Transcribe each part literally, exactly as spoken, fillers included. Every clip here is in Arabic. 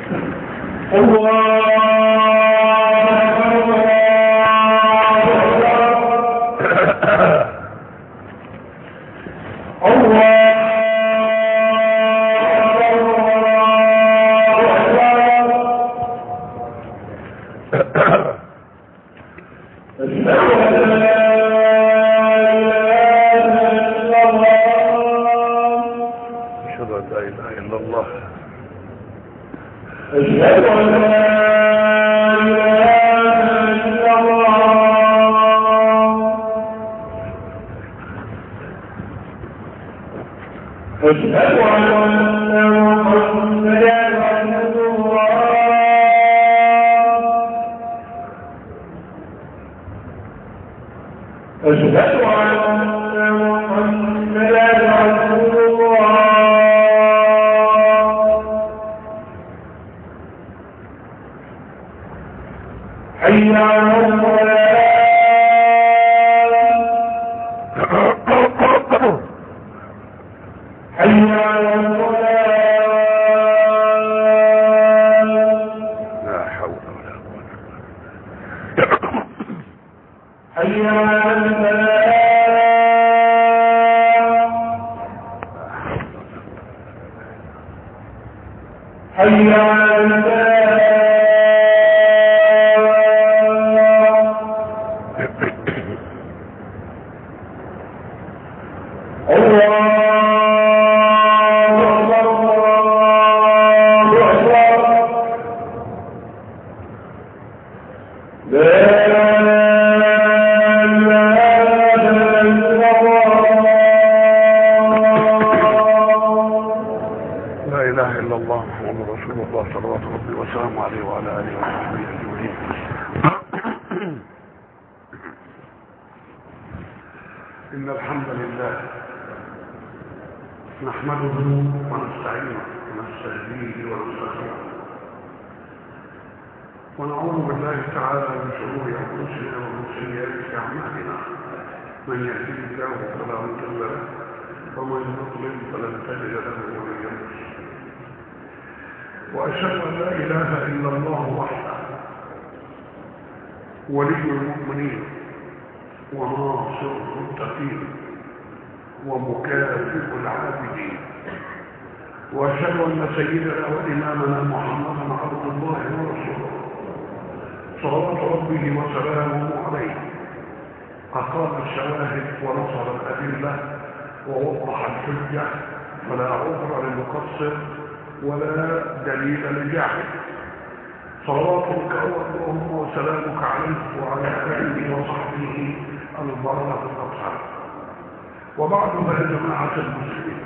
وبعد فيا جماعة المسلمين،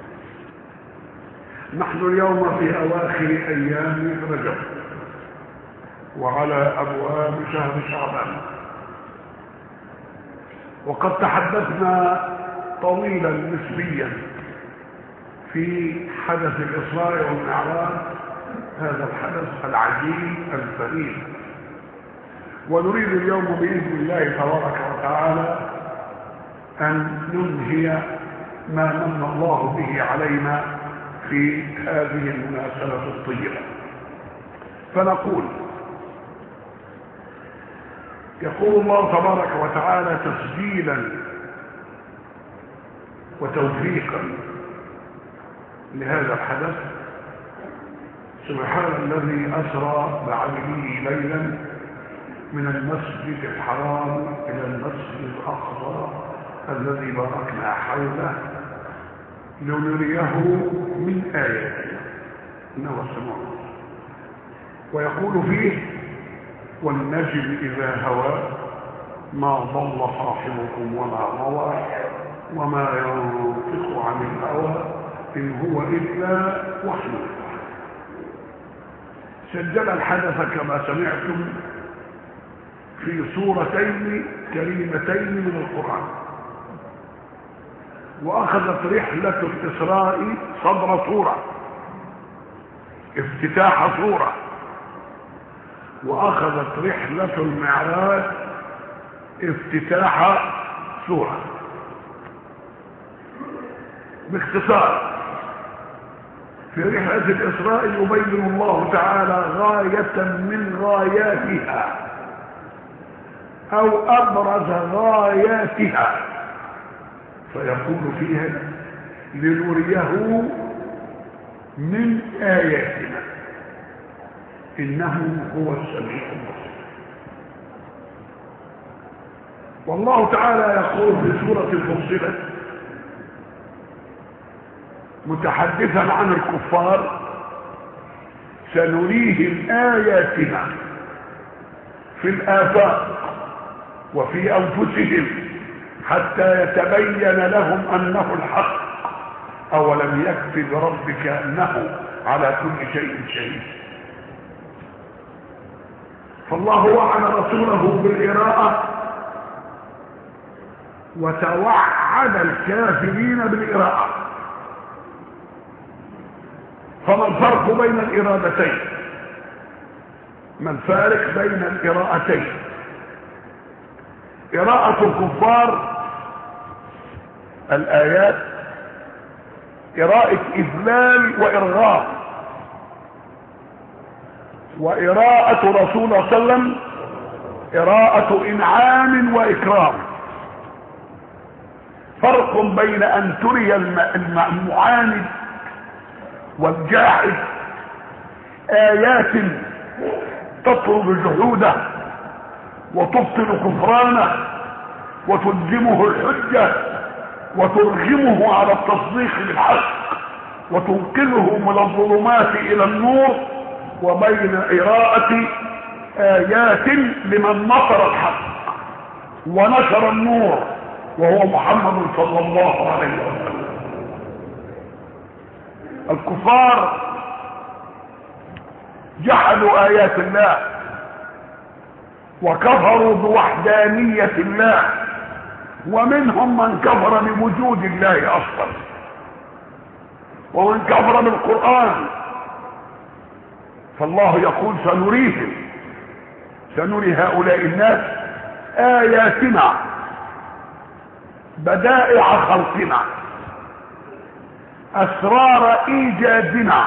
نحن اليوم في أواخر أيام رجب وعلى أبواب شهر شعبان، وقد تحدثنا طويلا نسبيا في حدث الإسراء والمعراج، هذا الحدث العجيب الفريد، ونريد اليوم بإذن الله تبارك وتعالى أن ننهي ما من الله به علينا في هذه المناسبة الطيبة. فنقول: يقول الله تبارك وتعالى تسجيلا وتوفيقا لهذا الحدث: سبحان الذي أسرى بعبده ليلا من المسجد الحرام إلى المسجد الأقصى الذي باركنا حوله لنريه من آياتنا إنه السميع البصير. ويقول فيه: والنجم إذا هوى ما ضل صاحبكم وما غوى وما ينطق عن الهوى إن هو إلا وحي يوحى. سجل الحدث كما سمعتم في سورتين كريمتين من القرآن، وأخذت رحلة الإسراء صدر سورة، افتتاح سورة، وأخذت رحلة المعراج افتتاح سورة. باختصار: في رحلة الإسراء يبين الله تعالى غاية من غاياتها أو أبرز غاياتها، فيقول فيها لنريه من آياتنا إنه هو السميع البصير. والله تعالى يقول في سورة الفصلت متحدثا عن الكفار سنريهم آياتنا في الآفاق وفي أنفسهم حتى يتبين لهم أنه الحق أولم يكف بربك أنه على كل شيء شهيد. فالله وعد رسوله بالإراءة وتوعد الكافرين بالإراءة. فما الفرق بين الإرادتين؟ ما الفارق بين الإراءتين؟ إراءة الكفار الآيات إراءة إذلال وإرغام، وإراءة رسول الله صلى الله عليه وسلم إراءة إنعام وإكرام. فرق بين أن تري المعاند والجاحد آيات تطلب جحوده وتبطل كفرانه وتلزمه الحجة وترغمه على التصديق بالحق وتنقذه من الظلمات إلى النور، وبين إراءة آيات لمن نصر الحق ونشر النور وهو محمد صلى الله عليه وسلم. الكفار جحدوا آيات الله وكفروا بوحدانية الله، ومنهم من كفر بوجود الله أصلا، ومن كفر بالقرآن. فالله يقول سنريهم سنري هؤلاء الناس آياتنا بدائع خلقنا أسرار إيجادنا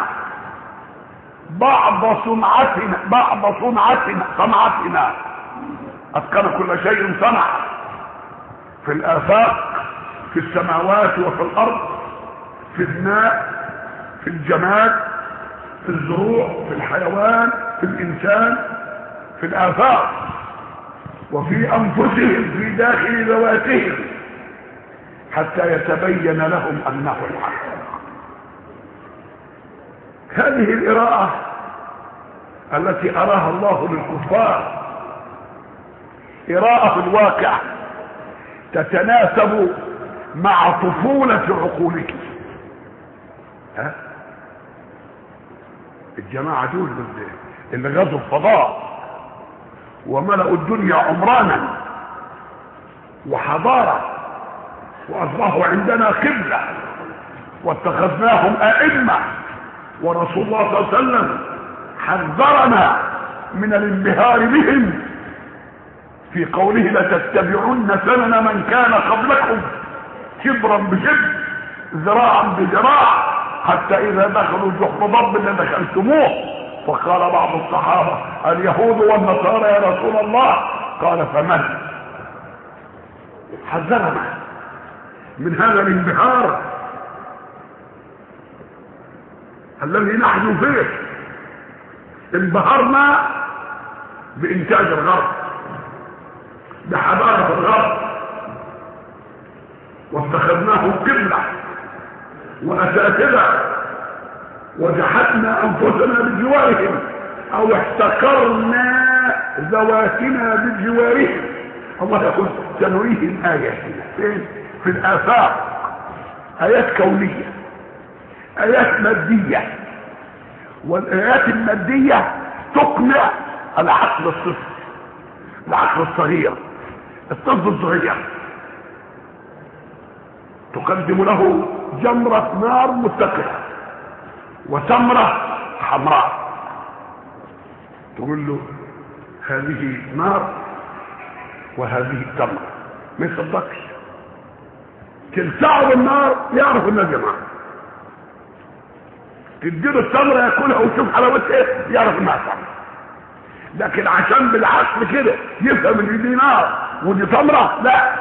بعض صنعتنا بعض صنعتنا صنعتنا أتقن كل شيء صنع في الآفاق في السماوات وفي الأرض في الماء في الجماد في الزروع في الحيوان في الإنسان في الآفاق وفي أنفسهم في داخل ذواتهم حتى يتبين لهم أنه الحق. هذه الإراءة التي أراها الله للكفار إراءة الواقع تتناسب مع طفولة عقولهم. ها الجماعة دول اللي غزوا الفضاء وملأوا الدنيا عمرانا وحضارة وأصبحوا عندنا قبلة واتخذناهم أئمة، ورسول الله صلى الله عليه وسلم حذرنا من الانبهار بهم في قوله لتتبعن سنن من كان قبلكم شبرا بشبر ذراعا بذراع حتى إذا دخلوا جحر ضب لدخلتموه. وقال بعض الصحابة اليهود والنصارى يا رسول الله، قال فمن؟ حذرنا من هذا الانبهار الذي نحن فيه. انبهرنا بإنتاج الغرب بحضارة الغرب واتخذناه قبلة وأساتذة وجحدنا أنفسنا بجوارهم أو احتقرنا ذواتنا بجوارهم. الله يقول سنريهم آياتنا فين؟ في الآفاق، آيات كونية آيات مادية، والآيات المادية تقنع العقل الصفر العقل الصغير الطفل الصغير، تقدم له جمرة نار متقدة وتمرة حمراء تقول له هذه نار وهذه التمرة، ما يصدقش. تلسعه بالنار يعرف انها جماعة، تديله التمره ياكلها ويشوف حلاوتها ايه يعرف انها تمره. لكن عشان بالعقل كده يفهم ان دي نار ودي تمره، لا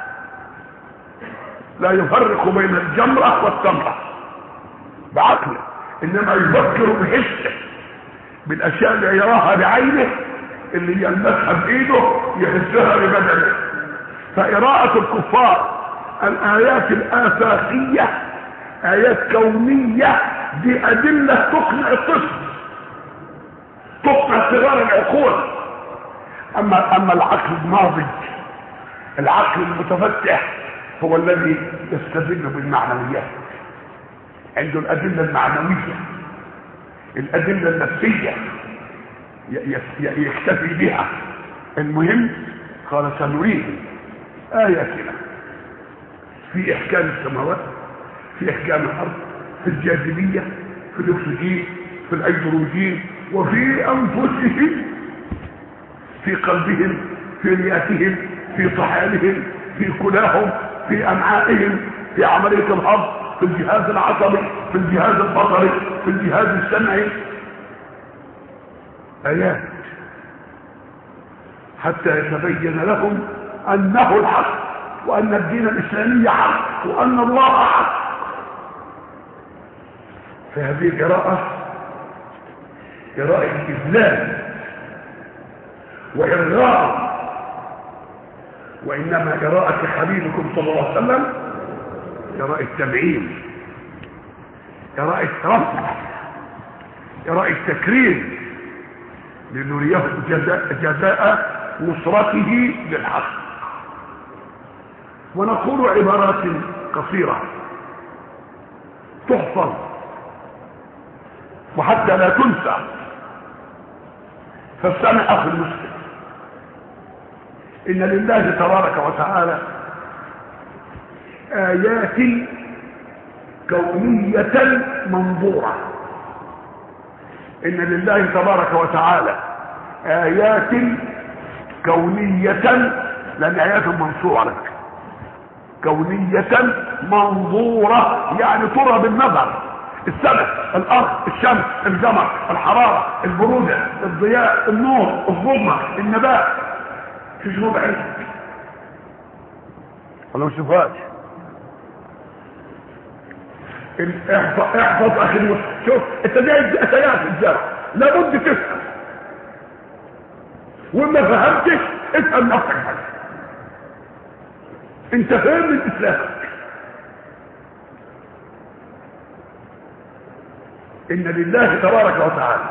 لا يفرق بين الجمره والتمره بعقله، انما يفكر بحسه بالاشياء اللي يراها بعينه اللي يلمسها بايده يحسها ببدنه. فقراءة الكفار الايات الافاقية ايات كونية دي ادلة تقنع الطفل، تقنع صغار العقول. اما اما العقل الناضج العقل المتفتح هو الذي يستدل بالمعنويات، عنده الادلة المعنوية الادلة النفسية يكتفي بها. المهم قال سنريهم آياتنا في احكام السماوات، في احكام الارض، في الجاذبية، في الاكسجين، في الهيدروجين، وفي انفسهم، في قلبهم، في رئتهم، في طحالهم، في كلاهم، في امعائهم، في عملية الهضم، في الجهاز العصبي، في الجهاز البصري، في الجهاز السمعي. آيات حتى يتبين لهم أنه الحق، وأن الدين الإسلامي حق، وأن الله حق. فهذه القراءة قراءة إذلال وإرغام، وإنما قراءة حبيبكم صلى الله عليه وسلم قراءة تبعيم، قراءة رفع، قراءة تكريم، لنريه جزاء, جزاء نصرته للحق. ونقول عبارات قصيرة تحفظ وحتى لا تنسى. فاستمع اخي المسلم، ان لله تبارك وتعالى ايات كونية منظورة. ان لله تبارك وتعالى ايات كونية، لان ايات منصورة لك، كونية منظورة يعني ترى بالنظر، السماء، الارض، الشمس، القمر، الحرارة، البرودة، الضياء، النور، الظلمة، النبات، تشوفوا بعينك ولا ما تشوفهاش؟ احفظ احفظ اخي المسلم. شوف انت جاي اتيات الزرع لابد تفهم، وما فهمتش افهم نفسك بس. انت فاهم من اسلامك. ان لله تبارك وتعالى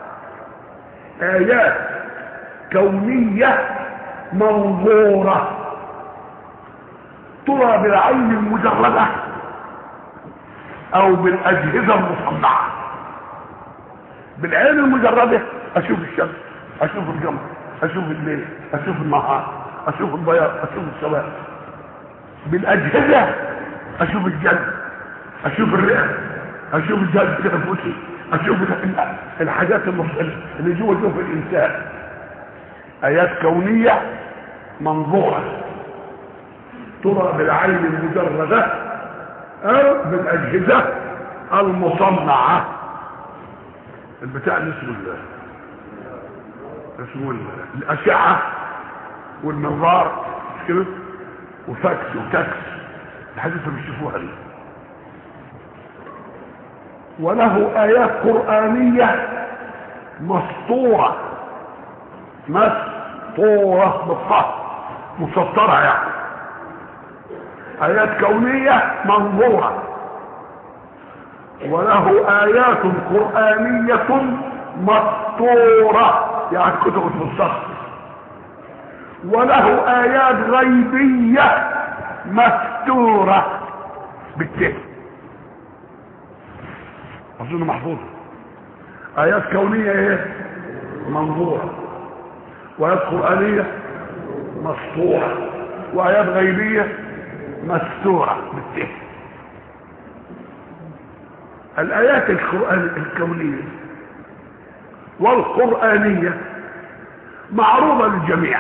ايات كونية منظورة ترى بالعين المجردة او بالاجهزة المصنعة. بالعين المجردة اشوف الشمس، اشوف القمر، اشوف الليل، اشوف النهار، اشوف البياض، اشوف السواد. بالاجهزة اشوف الجلد، اشوف الرئة، اشوف الجهاز التنفسي، اشوف الحاجات اللي جوه جوه الانسان. ايات كونية منظورة ترى بالعين المجردة او بالاجهزة المصنعة. البتاع اللي اسمه اسمه الاشعة والنظار كده وفاكس وتاكس، الحاجات اللي بتشوفوها دي. وله ايات قرآنية مسطورة، مسطورة بالطه مسطرة يعني. ايات كونية منظورة. وله ايات قرآنية مسطورة يعني كتب تفسر. وله ايات غيبية مستورة بالتالي اظن محفوظة. ايات كونية ايه منظورة، وايات قرآنية مسطورة، وايات غيبية مستورة بالتالي. الايات القرآن الكونية والقرآنية معروضة للجميع،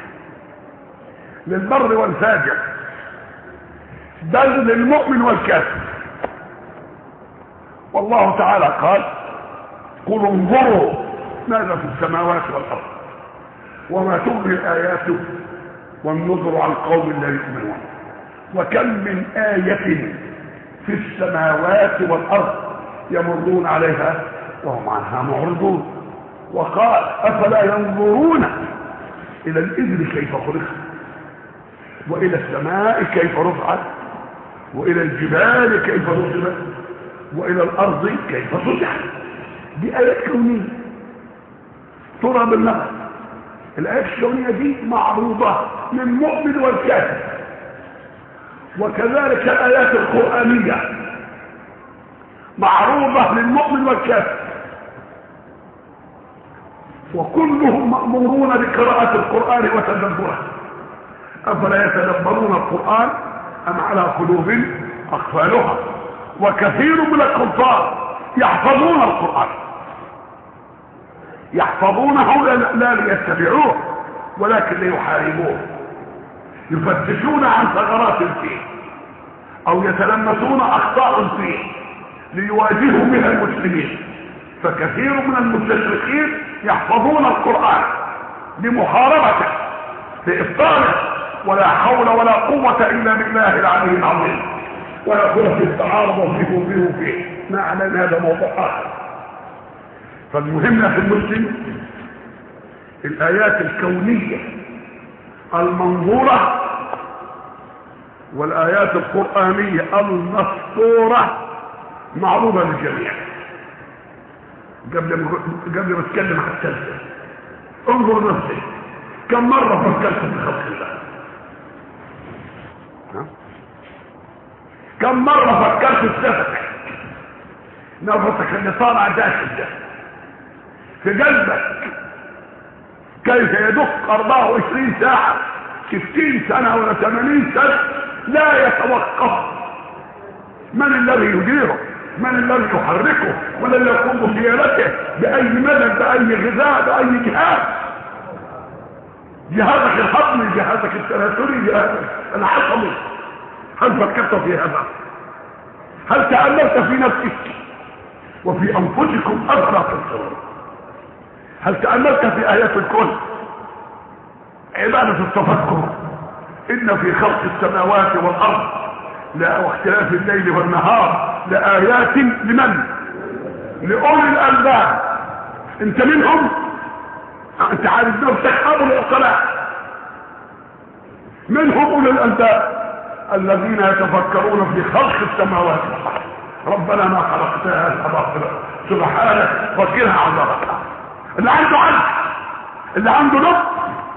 للبر والفاجر، بل للمؤمن والكافر. والله تعالى قال قل انظروا ماذا في السماوات والارض وما تغني الايات والنذر عن قوم لا يؤمنون وكم من آية في السماوات والارض يمرون عليها وهم عنها معرضون. وقال افلا ينظرون الى الابل كيف خلقت والى السماء كيف رفعت والى الجبال كيف نصبت والى الارض كيف سطحت. دي ايات كونيه ترى بالنظر. الايات الكونيه دي معروضه للمؤمن والكافر، وكذلك الايات القرانيه معروضه للمؤمن والكافر، وكلهم مأمورون بقراءة القرآن وتدبره. أفلا يتدبرون القرآن أم على قلوب أقفالها؟ وكثير من الكفار يحفظون القرآن، يحفظونه لا ليتبعوه ولكن ليحاربوه، يفتشون عن ثغرات فيه أو يتلمسون أخطاء فيه ليواجهوا بها المسلمين. فكثير من المستشرقين يحفظون القرآن لمحاربته لإبطاله، ولا حول ولا قوة إلا بالله العلي العظيم. ويقول في التعارض وفيه فيه فيه ما علينا هذا موضوع آخر. فالمهم في المسلم الآيات الكونية المنظورة والآيات القرآنية المسطورة معروضة للجميع. قبل ما قبل ما اتكلم عن الثالثة انظر نفسك كم مرة فكرت في خلق الله؟ ها؟ كم مرة فكرت في نفسك نفسك اللي طالع داخل ده في قلبك كيف يدق أربعة وعشرين ساعة ستين سنة ولا ثمانين سنة لا يتوقف؟ من الذي يديره؟ من الذي يحركه؟ من الذي يقوم بسيارته؟ بأي مدد؟ بأي غذاء؟ بأي جهاز؟ جهازك الهضمي، جهازك التناسلي، جهازك العصبي. هل فكرت في هذا؟ هل تأملت في نفسك وفي أنفسكم أفلا تبصرون؟ هل تأملت في آيات الكون؟ عبادة التفكر. إن في خلق السماوات والأرض لا واختلاف الليل والنهار لآيات لمن؟ لأولي الألباب. انت منهم؟ انت عارف نفسك أبو العقلاء. منهم أولي الألباب الذين يتفكرون في خلق السماوات والأرض. ربنا ما خلقت هذا باطلا سبحانك فقنا عذابك. اللي عنده عقل، اللي عنده لب.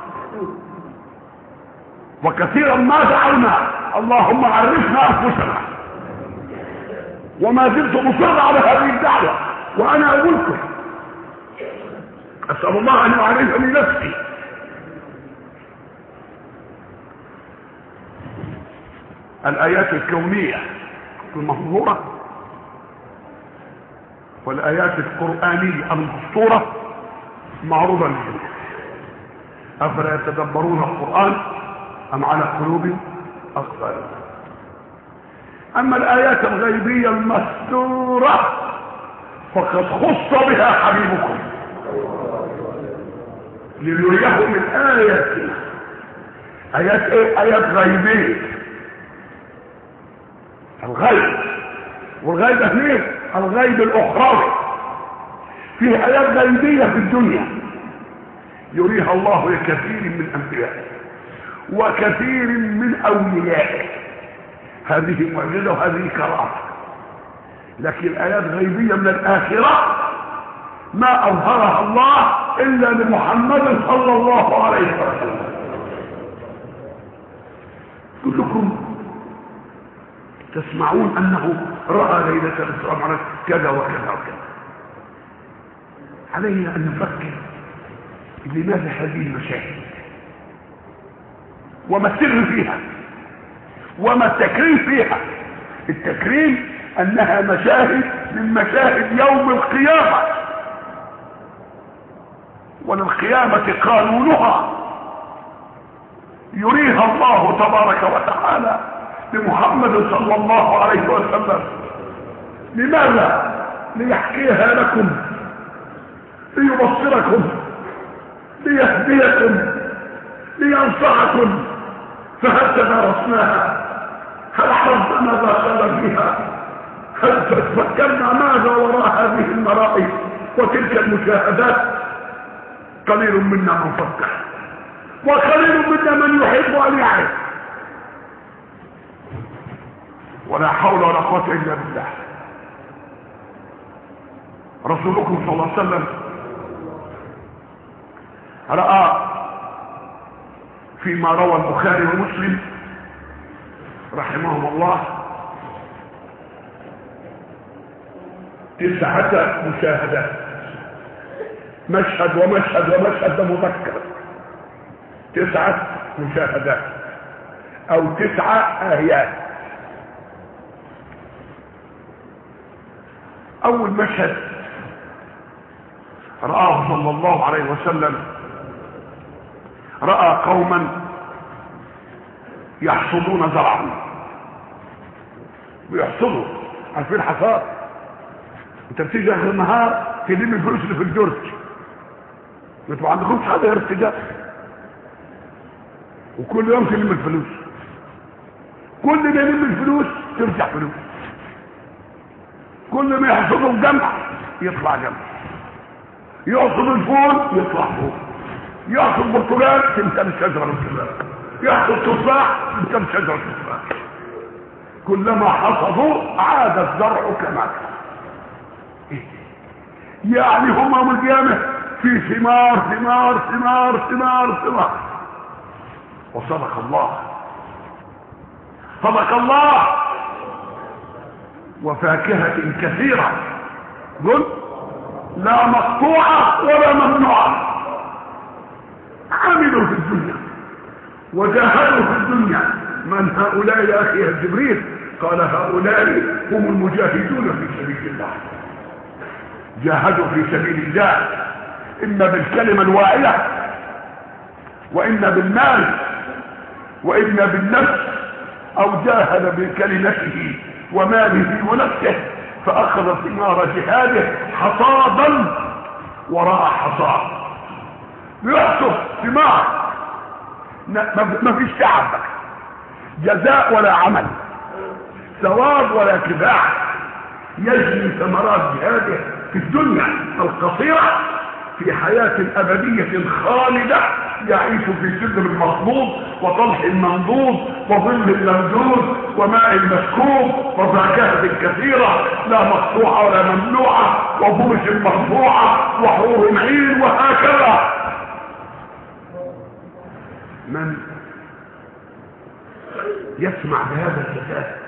وكثيرا ما دعونا اللهم عرفنا انفسنا، وما زلت مصر على هذه الدعوه وانا اقولكم اسال الله ان يعرفني نفسي. الايات الكونيه المنظوره والايات القرانيه المسطوره معروضه للجميع. افلا يتدبرون القران ام على قلوب أقفالها؟ أما الآيات الغيبية المستورة فقد خص بها حبيبكم لنريه من آياتنا. آيات إيه؟ آيات غيبية. الغيب، والغيب هناك الغيب الأخروي. فيه آيات غيبية في الدنيا يريها الله لكثير من أنبيائه وكثير من أوليائه. هذه معجزة وهذه كرامة. لكن آيات غيبية من الآخرة ما أظهرها الله إلا لمحمد صلى الله عليه وسلم. كلكم تسمعون أنه رأى ليلة الإسراء كذا وكذا وكذا. علينا أن نفكر لماذا هذه المشاهد وما السر فيها وما التكريم فيها. التكريم انها مشاهد من مشاهد يوم القيامة، وللقيامة قانونها يريها الله تبارك وتعالى لمحمد صلى الله عليه وسلم. لماذا؟ ليحكيها لكم ليبصركم ليهديكم لينصحكم، فهل تدارسناها؟ هل عرفنا ماذا قال فيها؟ هل تفكرنا ماذا وراء هذه المرائي وتلك المشاهدات؟ قليل منا من فكر، وقليل منا من يحب ان يعرف. ولا حول ولا قوة الا بالله. رسولكم صلى الله عليه وسلم رأى فيما روى البخاري ومسلم رحمهم الله تسعة مشاهدات، مشهد ومشهد ومشهد، ده مذكر، تسعة مشاهدات او تسعة آيات. اول مشهد رآه صلى الله عليه وسلم، رأى قوما يحصدون زرعا، بيحصدوا، عارفين حصاد؟ انت بتيجي اخر النهار تلم الفلوس اللي في الجرج، انتوا ما عندكمش حاجه غير التجاره، وكل يوم تلم الفلوس، كل ما يلم الفلوس ترجع فلوس، كل ما يحصدوا الجمع يطلع جمع، يحصد الفول يطلع فول، يحصد برتقال تمتلئ شجره برتقال، يحصد تفاح تمتلئ شجره تفاح، كلما حصدوا عاد الزرع كما كان. يعني هم يوم القيامه في ثمار ثمار ثمار ثمار ثمار. وصدق الله، صدق الله. وفاكهة كثيرة، قل لا مقطوعة ولا ممنوعة. عملوا في الدنيا وجاهدوا في الدنيا. من هؤلاء يا اخي يا جبريل؟ قال هؤلاء هم المجاهدون في سبيل الله، جاهدوا في سبيل الله، اما بالكلمة الواعية، واما بالمال، واما بالنفس، او جاهد بكلمته وماله ونفسه فاخذ ثمار جهاده حصادا وراء حصاد. يحصد ثمار، ما فيش تعب، جزاء ولا عمل، ثواب ولا كفاح، يجني ثمرات جهاده في الدنيا القصيرة في حياة أبدية خالدة، يعيش في سدر المخضوض وطلح منضود وظل ممدود وماء مسكوب وفاكهة كثيرة لا مقطوعة ولا ممنوعة وفرش مرفوعة وحور عين، وهكذا. من يسمع بهذا الجزاء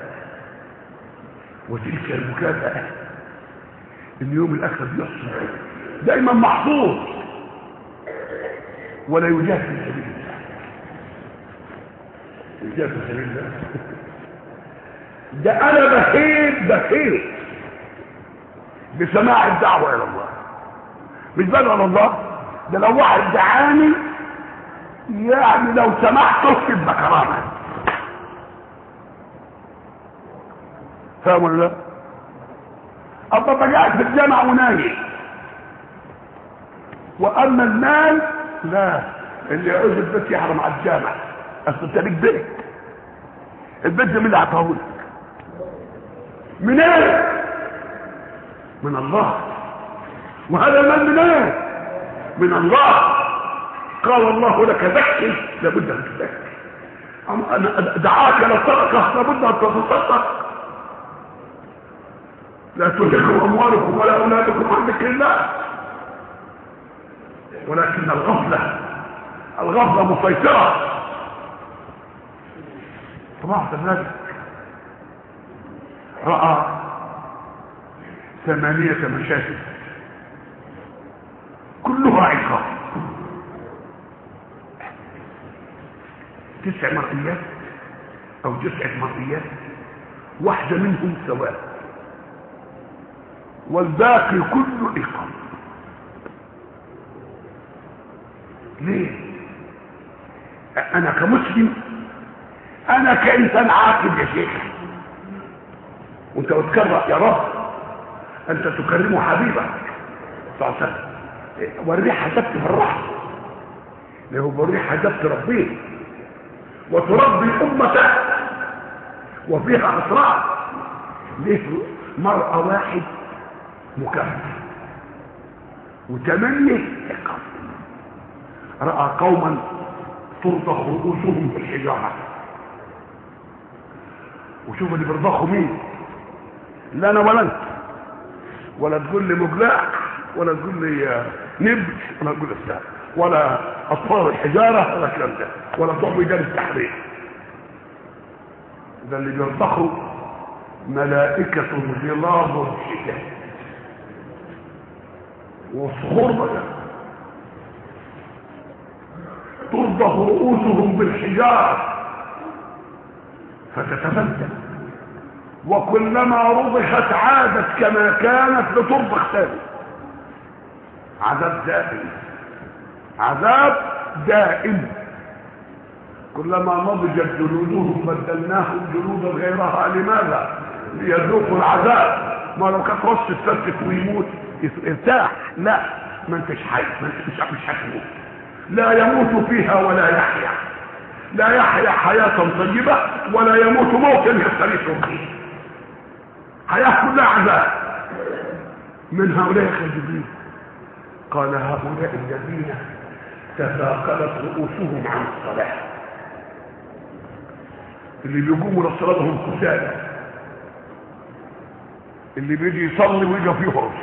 وتلك المكافأة اليوم الآخر يحصل دائما محظوظ ولا يجاهد في سبيل الله، يجاهد في سبيل الله. ده انا بخيل بخيل بسماع الدعوة الى الله، مش بدعو الى الله، ده لو واحد دعاني يعني لو سمحت اكتب بكرامة، فاهم ولا لا؟ ابقى قاعد في الجامع ونايم. واما المال لا، اللي يعوز البيت يحرم على الجامع، اصل انت ليك بيت، البيت ده مين اللي عطاهولك؟ من ايه؟ من الله. وهذا المال من ايه؟ من الله. قال الله لك ذكي، لابد ان تذكي. دعاك الى الصدقه، لابد ان تتصدق. لا تلهكم اموالكم ولا اولادكم عن ذكر الله، ولكن الغفله الغفله مسيطره. طبعا ذلك راى ثمانيه مشاهد كلها عقاب، تسع مرئيات او تسعه مرئيات، واحده منهم سواء والباقي كله عقاب. ليه؟ انا كمسلم، انا كانسان عاقل يا شيخ، وانت بتكرر يا رب انت تكرم حبيبك صلى الله عليه وسلم، وريه حسبت في الرحم، اللي هو وريه حسبت ربيه وتربي امته وفيها اسرار. ليه؟ مرأة واحد مكمل وثمانية عقاب. رأى قوما ترضخ رؤوسهم بالحجارة. وشوف اللي بيرضخوا مين؟ لا انا ولا انت، ولا تقول لي مجلاع، ولا تقول لي نبت، ولا تقول استاذ، ولا اطفال الحجاره، ولا الكلام ده، ولا تروح ميدان التحرير. ده اللي بيرضخوا ملائكه غلاظ شداد وصخور بقى ترضخ رؤوسهم بالحجاره فتتفتت، وكلما رضخت عادت كما كانت لترضخ ثاني. عذاب دائم، عذاب دائم. كلما نضجت جلودهم بدلناهم جلودا غيرها. لماذا؟ ليذوقوا العذاب. ما لو كانت رص السلك ويموت ارتاح، لا، ما انتش حي، ما انتش مش هتموت. لا يموت فيها ولا يحيا، لا يحيا حياة طيبة ولا يموت موتا يستريح فيه. حياة كلها عذاب. من هؤلاء يا جبريل قال هؤلاء الذين تثاقلت رؤوسهم عن الصلاة، اللي بيقوموا للصلاة هم كسالى، اللي بيجي يصلي ويجي فيه هرش،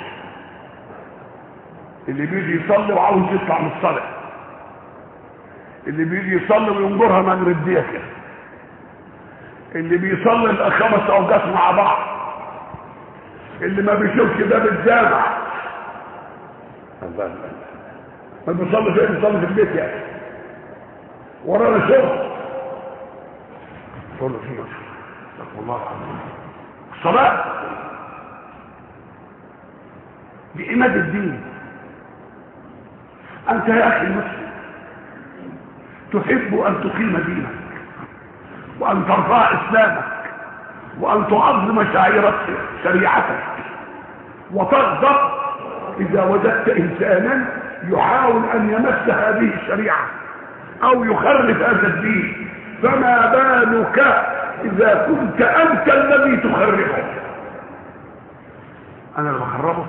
اللي بيجي يصلي وعاوز يطلع من الصلاة، اللي بيجي يصلي وينجرها مغرب ديكه، اللي بيصلي الخمس اوقات مع بعض، اللي ما بيشوفش باب الجامع. الله ما بيصلي فين؟ بيصلي في البيت يعني ورانا شغل. صلوا فيه استغفر الله العظيم. الصلاة دي عماد الدين. انت يا اخي المسلم تحب ان تقيم دينك وان ترفع اسلامك وان تعظم شعيرتك شريعتك، وتغضب اذا وجدت انسانا يحاول ان يمس هذه الشريعه او يخرب هذا الدين. فما بالك اذا كنت انت الذي تخربه؟ انا اللي بخربه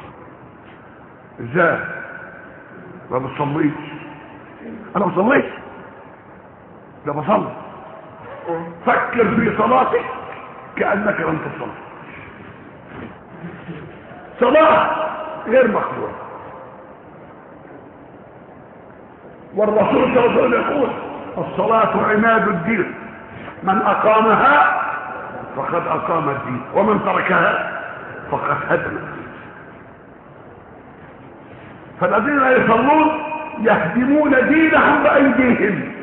ازاي؟ ما بتصليش. انا ما بصليش، ده بصلي. فكر في صلاتك كانك لم تصلي. صلاه غير مقبوله. والرسول صلى الله عليه وسلم يقول الصلاه عماد الدين، من اقامها فقد اقام الدين ومن تركها فقد هدم. فالذين لا يصلون يهدمون دينهم بايديهم.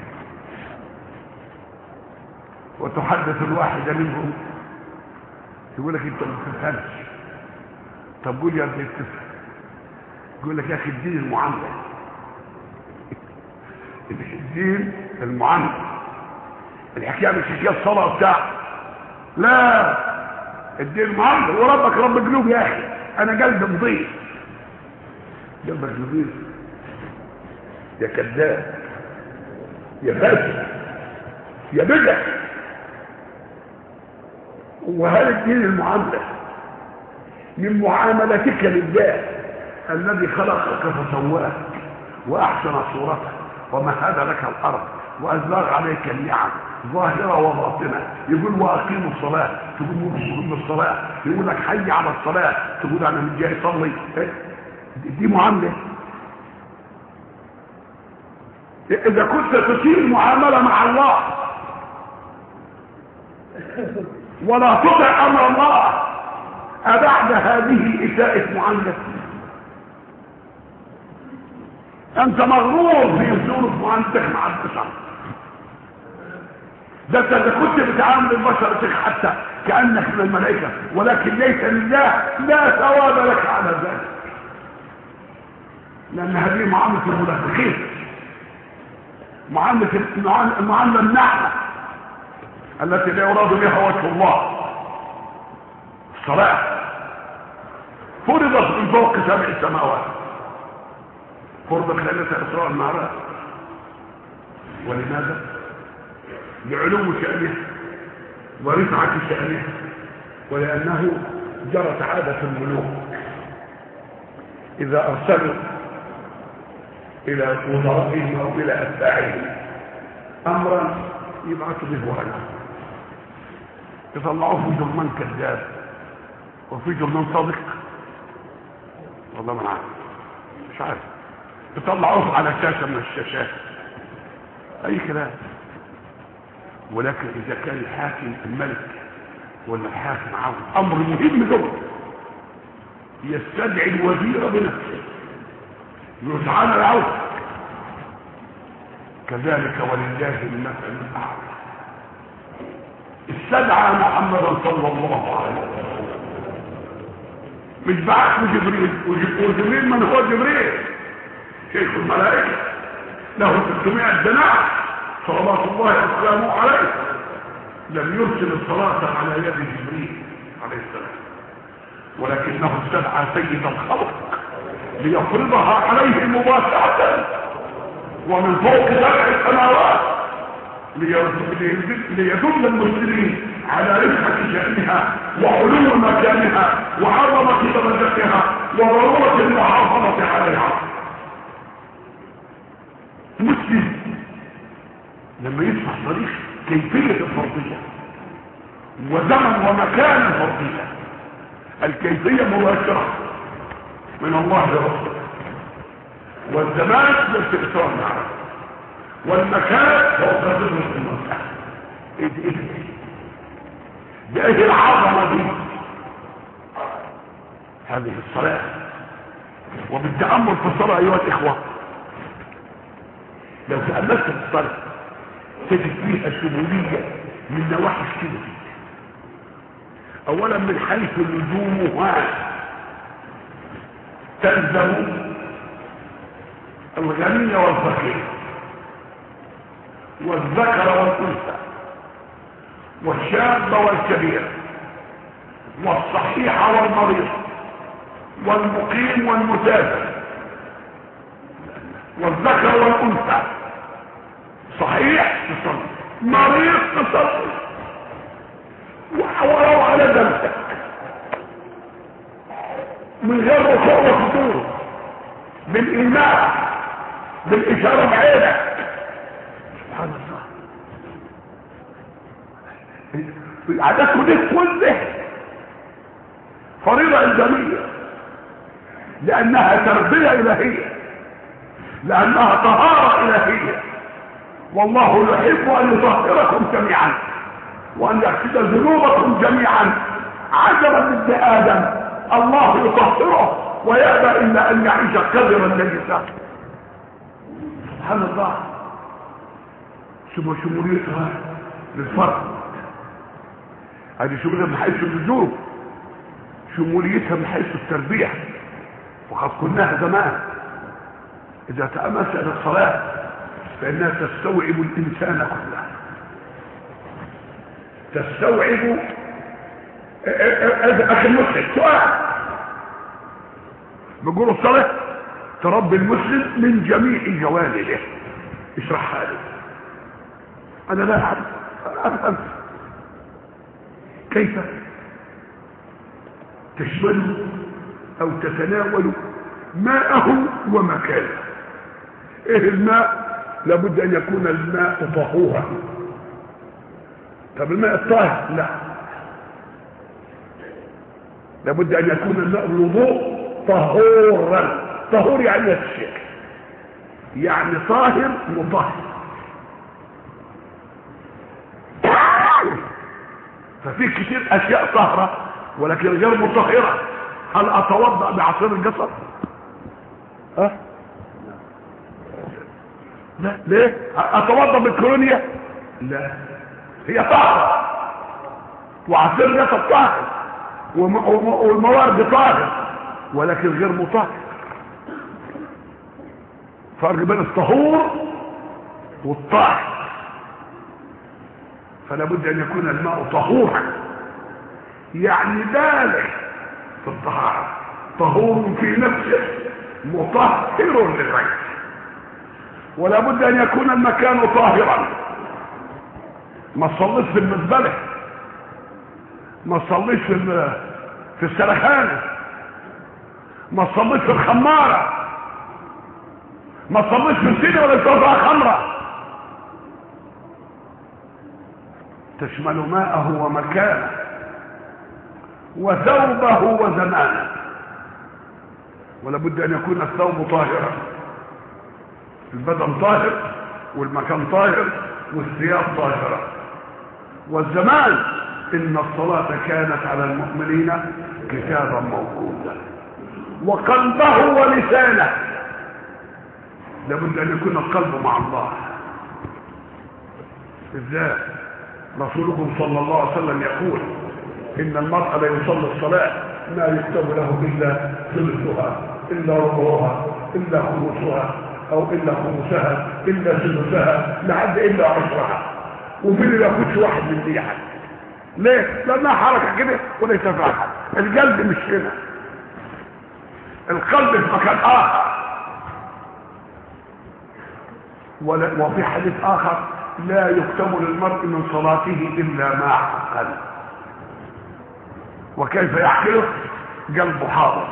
وتحدث الواحد منهم يقول لك انت ما تفهمش. طب قول يا ابني تفهم. يقول لك يا اخي الدين المعامله، الدين المعامله. الحكايه مش حكايه الصلاه بتاع، لا، الدين المعامله. وربك رب قلوب يا اخي. انا قلبي نظيف. قلبك نظيف يا كذاب يا فاسد يا بدع. وهل الدين المعامله من معاملتك لله الذي خلقك فسواك واحسن صورتك ومهد لك الارض وازلغ عليك النعم ظاهره وباطنه. يقول واقيموا الصلاه، تقول قوموا الصلاه. يقول لك حي على الصلاه، تقول انا مش جاي اصلي. دي معامله. اذا كنت تسيء معامله مع الله ولا تطع امر الله، أبعد هذه إساءة معاملة؟ أنت مغرور في أسلوب معاملتك مع البشر. ده أنت إذا كنت بتعامل البشر حتى كأنك من الملائكة ولكن ليس لله، لا ثواب لك على ذلك، لأن هذه معاملة المنافقين، معاملة المعاملة النعمة التي لا يراد بها وجه الله. الصلاة فرضت من فوق سبع سماوات، فرضت ليلة الإسراء والمعراج. ولماذا؟ لعلو شأنه ورفعة شأنه، ولأنه جرت عادة الملوك إذا أرسلوا إلى وزرائهم أو إلى أتباعهم أمرا يبعثوا به ورقة، يطلعوه في جرمان كذاب وفي جرمان صادق، والله ما عارف، مش عارف، يطلعوه على شاشة من الشاشات أي كلام. ولكن إذا كان الحاكم الملك ولا الحاكم عاوز أمر مهم جدا يستدعي الوزير بنفسه يسعى العون، كذلك ولله المثل الأعلى. استدعى محمدا صلى الله عليه وسلم، مش بعث جبريل، وجبريل من هو جبريل؟ شيخ الملائكة له ستمائة جناح صلوات الله وسلامه عليه، لم يرسل الصلاة على يد جبريل عليه السلام، ولكنه استدعى سيد الخلق ليفرضها عليه مباشرة ومن فوق سبع السماوات، ليدل المسلمين على رفعة شأنها وعلو مكانها وعظمة درجتها وضرورة المحافظة عليها. مسلم لما يسمع طريق كيفية الفرضية وزمن ومكان الفرضية، الكيفية مباشرة من الله لرسوله، والزمان والاستئثار معه، والمكان هو قدر المساحة. ايه دي ايه دي ايه العظمة دي؟ هذه الصلاة. وبالتأمل في الصلاة ايها الاخوة، لو تأملت في الصلاة تجد فيها شمولية من نواحي كتير. اولا من حيث لزومها تلزم الغني والفقير والذكر والانثى والشاب والكبير والصحيح والمريض والمقيم والمسافر، والذكر والانثى، صحيح تصلي، مريض تصلي، ولو على ذنبك من غير ركوع وسجود، بالايمان، بالاشاره بعينك. سبحان الله. العادات دي كلها فريضه الزاميه، لانها تربيه الهيه، لانها طهاره الهيه، والله يحب ان يطهركم جميعا وان يغسل ذنوبكم جميعا. عجبا لابن ادم الله يطهره ويأبى الا ان يعيش كبرا نجسا. سبحان الله. شموليتها للفرد، هذه شموليتها من حيث اللزوم، شموليتها من حيث التربيه، وقد قلناها زمان. اذا تأملت الى الصلاه فانها تستوعب الانسان كله، تستوعب. اخي المسلم سؤال، بيقولوا الصلاه تربي المسلم من جميع جوانبه، اشرحها لي. انا لا اعرف افهم كيف تشمل او تتناول ماءه ومكانه. ايه الماء؟ لابد ان يكون الماء طهورا. طب الماء الطاهر؟ لا، لابد ان يكون الماء الوضوء طهورا. طهور يعني الشيء، يعني طاهر مطهر. ففي كتير اشياء طاهره ولكن غير مطهره. هل اتوضا بعصير القصب؟ ها؟ لا. ليه؟ اتوضا بالكولونيا؟ لا، هي طاهره، وعصير القصب طاهر، والموارد طاهر ولكن غير مطهر. فرق بين الطهور والطاهر. فلا بد ان يكون الماء طهورا، يعني بالغ في الطهاره، طهور في نفسه مطهر للغير، ولا بد ان يكون المكان طاهرا. ما تصليش في المزبله، ما تصليش في في السلخانه، ما تصليش في الخماره، ما تصليش في السينما ولا تشربها خمره. تشمل ماءه ومكانه وثوبه وزمانه، ولا بد ان يكون الثوب طاهرا، البدن طاهر والمكان طاهر والثياب طاهره والزمان. ان الصلاه كانت على المؤمنين كتابا موقوتا. وقلبه ولسانه، لابد ان يكون القلب مع الله. ازاي؟ رسولكم صلى الله عليه وسلم يقول ان المرء لا يصلي الصلاه ما يكتب له الا ثلثها الا ربعها الا خمسها او الا خمسها الا ثلثها لحد الا عشرها، وفي اللي ما ياخدش واحد من دي حد. ليه؟ لانها حركه كده وليس فيها حد. القلب مش هنا، القلب في مكان اخر. وفي حديث اخر لا يكتب للمرء من صلاته الا ما حقا. وكيف يحكيه؟ قلبه حاضر،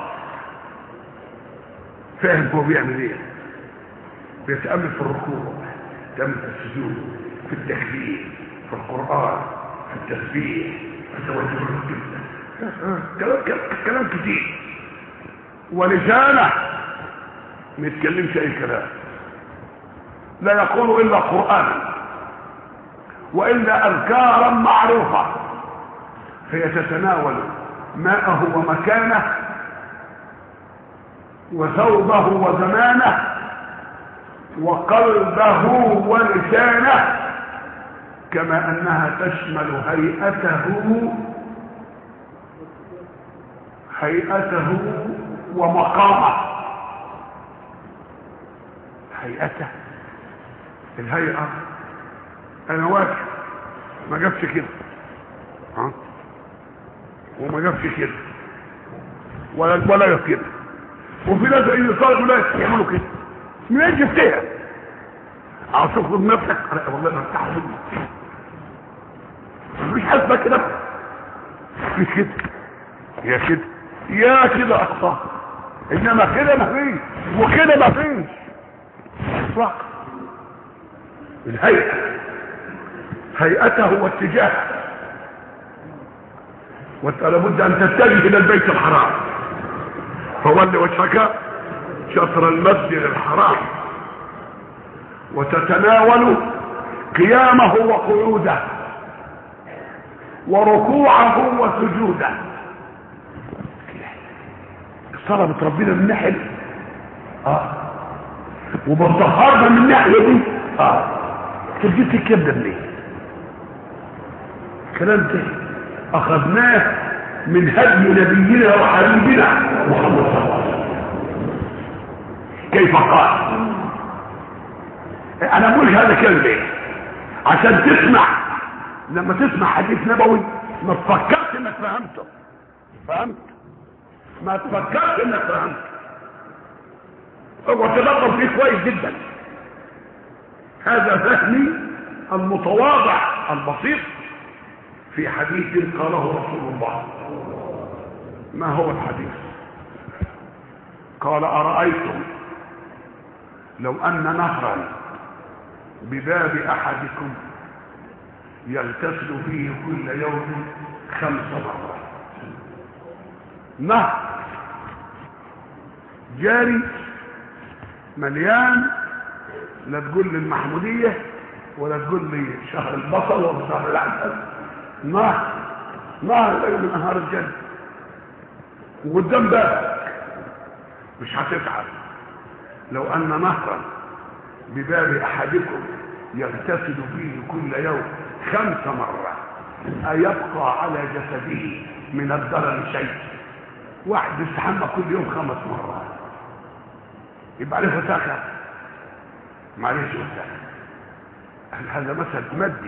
فاهم هو بيعمل ايه، بيتامل في الركوع، بيتامل في السجود، في التكبير، في القران، في التسبيح، في توجه القبله، كلام كلام كتير. ولسانه ما يتكلمش اي كلام، لا يقول الا قرانا والا اذكارا معروفه، فهي تتناول ماءه ومكانه وثوبه وزمانه وقلبه ولسانه، كما انها تشمل هيئته هيئته ومقامه. هيئته، الهيئه، انا واقف ما جابش كده ها وما جابش كده ولا ولا كده، وفي ناس اللي صاروا لا يعملوا كده. منين جبتها؟ عاوز تخرج نفسك؟ والله ما افتح منك، مش حاسبه كده، مش كده يا كده يا كده اخطا، انما كده ما فيش وكده ما فيش. اطلاق الهيئه، هيئته واتجاهه. وانت لابد ان تتجه الى البيت الحرام، فول وجهك شطر المسجد الحرام، وتتناول قيامه وقعوده وركوعه وسجوده. الصلاه بتربينا من ناحيه اه وبتطهرنا من الناحيه دي اه تجيب الكبده منين؟ الكلام ده اخذناه من هدي نبينا وحبيبنا محمد صلى الله عليه وسلم. كيف قال؟ انا بقول هذا كلام ليه؟ عشان تسمع، لما تسمع حديث نبوي ما تفكرش انك فهمته، فهمت؟ ما تفكرش انك فهمت، اقعد تدبر فيه كويس جدا. هذا فهمي المتواضع البسيط في حديث قاله رسول الله. ما هو الحديث؟ قال أرأيتم لو أن نهرا بباب أحدكم يغتسل فيه كل يوم خمس مرات، نهر جاري مليان، لا تقول لي المحمودية ولا تقول لي شهر البصل ولا شهر العسل، نهر نهر لا من انهار الجنة وقدام بابك، مش هتتعب. لو ان نهرا بباب احدكم يغتسل فيه كل يوم خمس مرات ايبقى على جسده من الضرر شيء؟ واحد يستحمى كل يوم خمس مرات يبقى عليه فساخه، معلش وساخه. هذا مثل مادي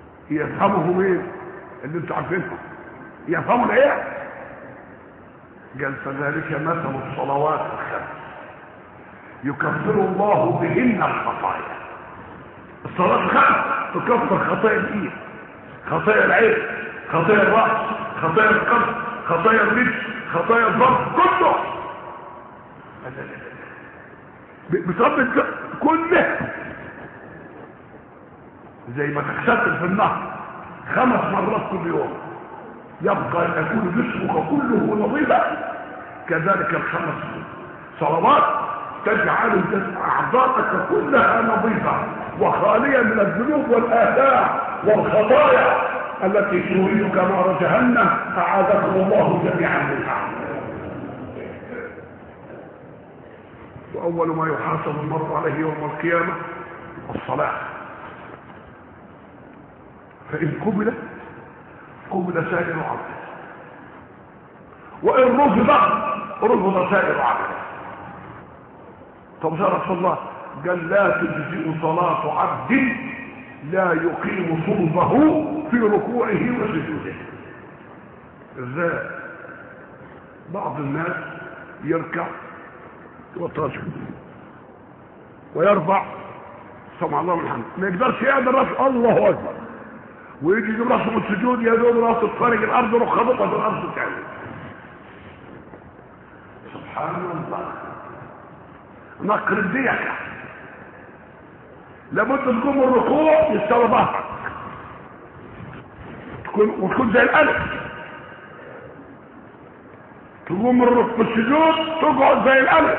يفهمه مين؟ اللي انتوا عارفينهم يفهموا الايه؟ قال فذلك مثل الصلوات الخمس يكفر الله بهن الخطايا. الصلاة الخمس تكفر خطايا الايد، خطايا العين، خطايا الرأس، خطايا القلب، خطايا الرجل، خطايا الظهر، كله بتربط كله. زي ما تغتسل في النهر خمس مرات كل يوم يبقى يكون جسمك كله نظيفا، كذلك الخمس صلوات تجعل اعضاءك كلها نظيفه وخاليه من الذنوب والاثام والخطايا التي تريدك نار جهنم. اعاذكم الله جميعا منها. واول ما يحاسب المرء عليه يوم القيامه الصلاه، فان قبلت قبل سائر عبده، وان رفض رفض سائر عبده. طب يا رسول الله قال لا تجزئ صلاة عبد لا يقيم صلبه في ركوعه وسجوده. ازاي؟ بعض الناس يركع ويترجم ويرفع سمع الله من الحمد، ما يقدرش يقدر راسه الله اكبر، ويجي يجيب راسه من السجود يا دوب راسه خارج الارض يروح خبطها في الارض تاني. سبحان الله. نقر الديكة لابد تقوم الركوع يستوى ظهرك تكون وتكون زي الالف، تقوم الركوع السجود تقعد زي الالف،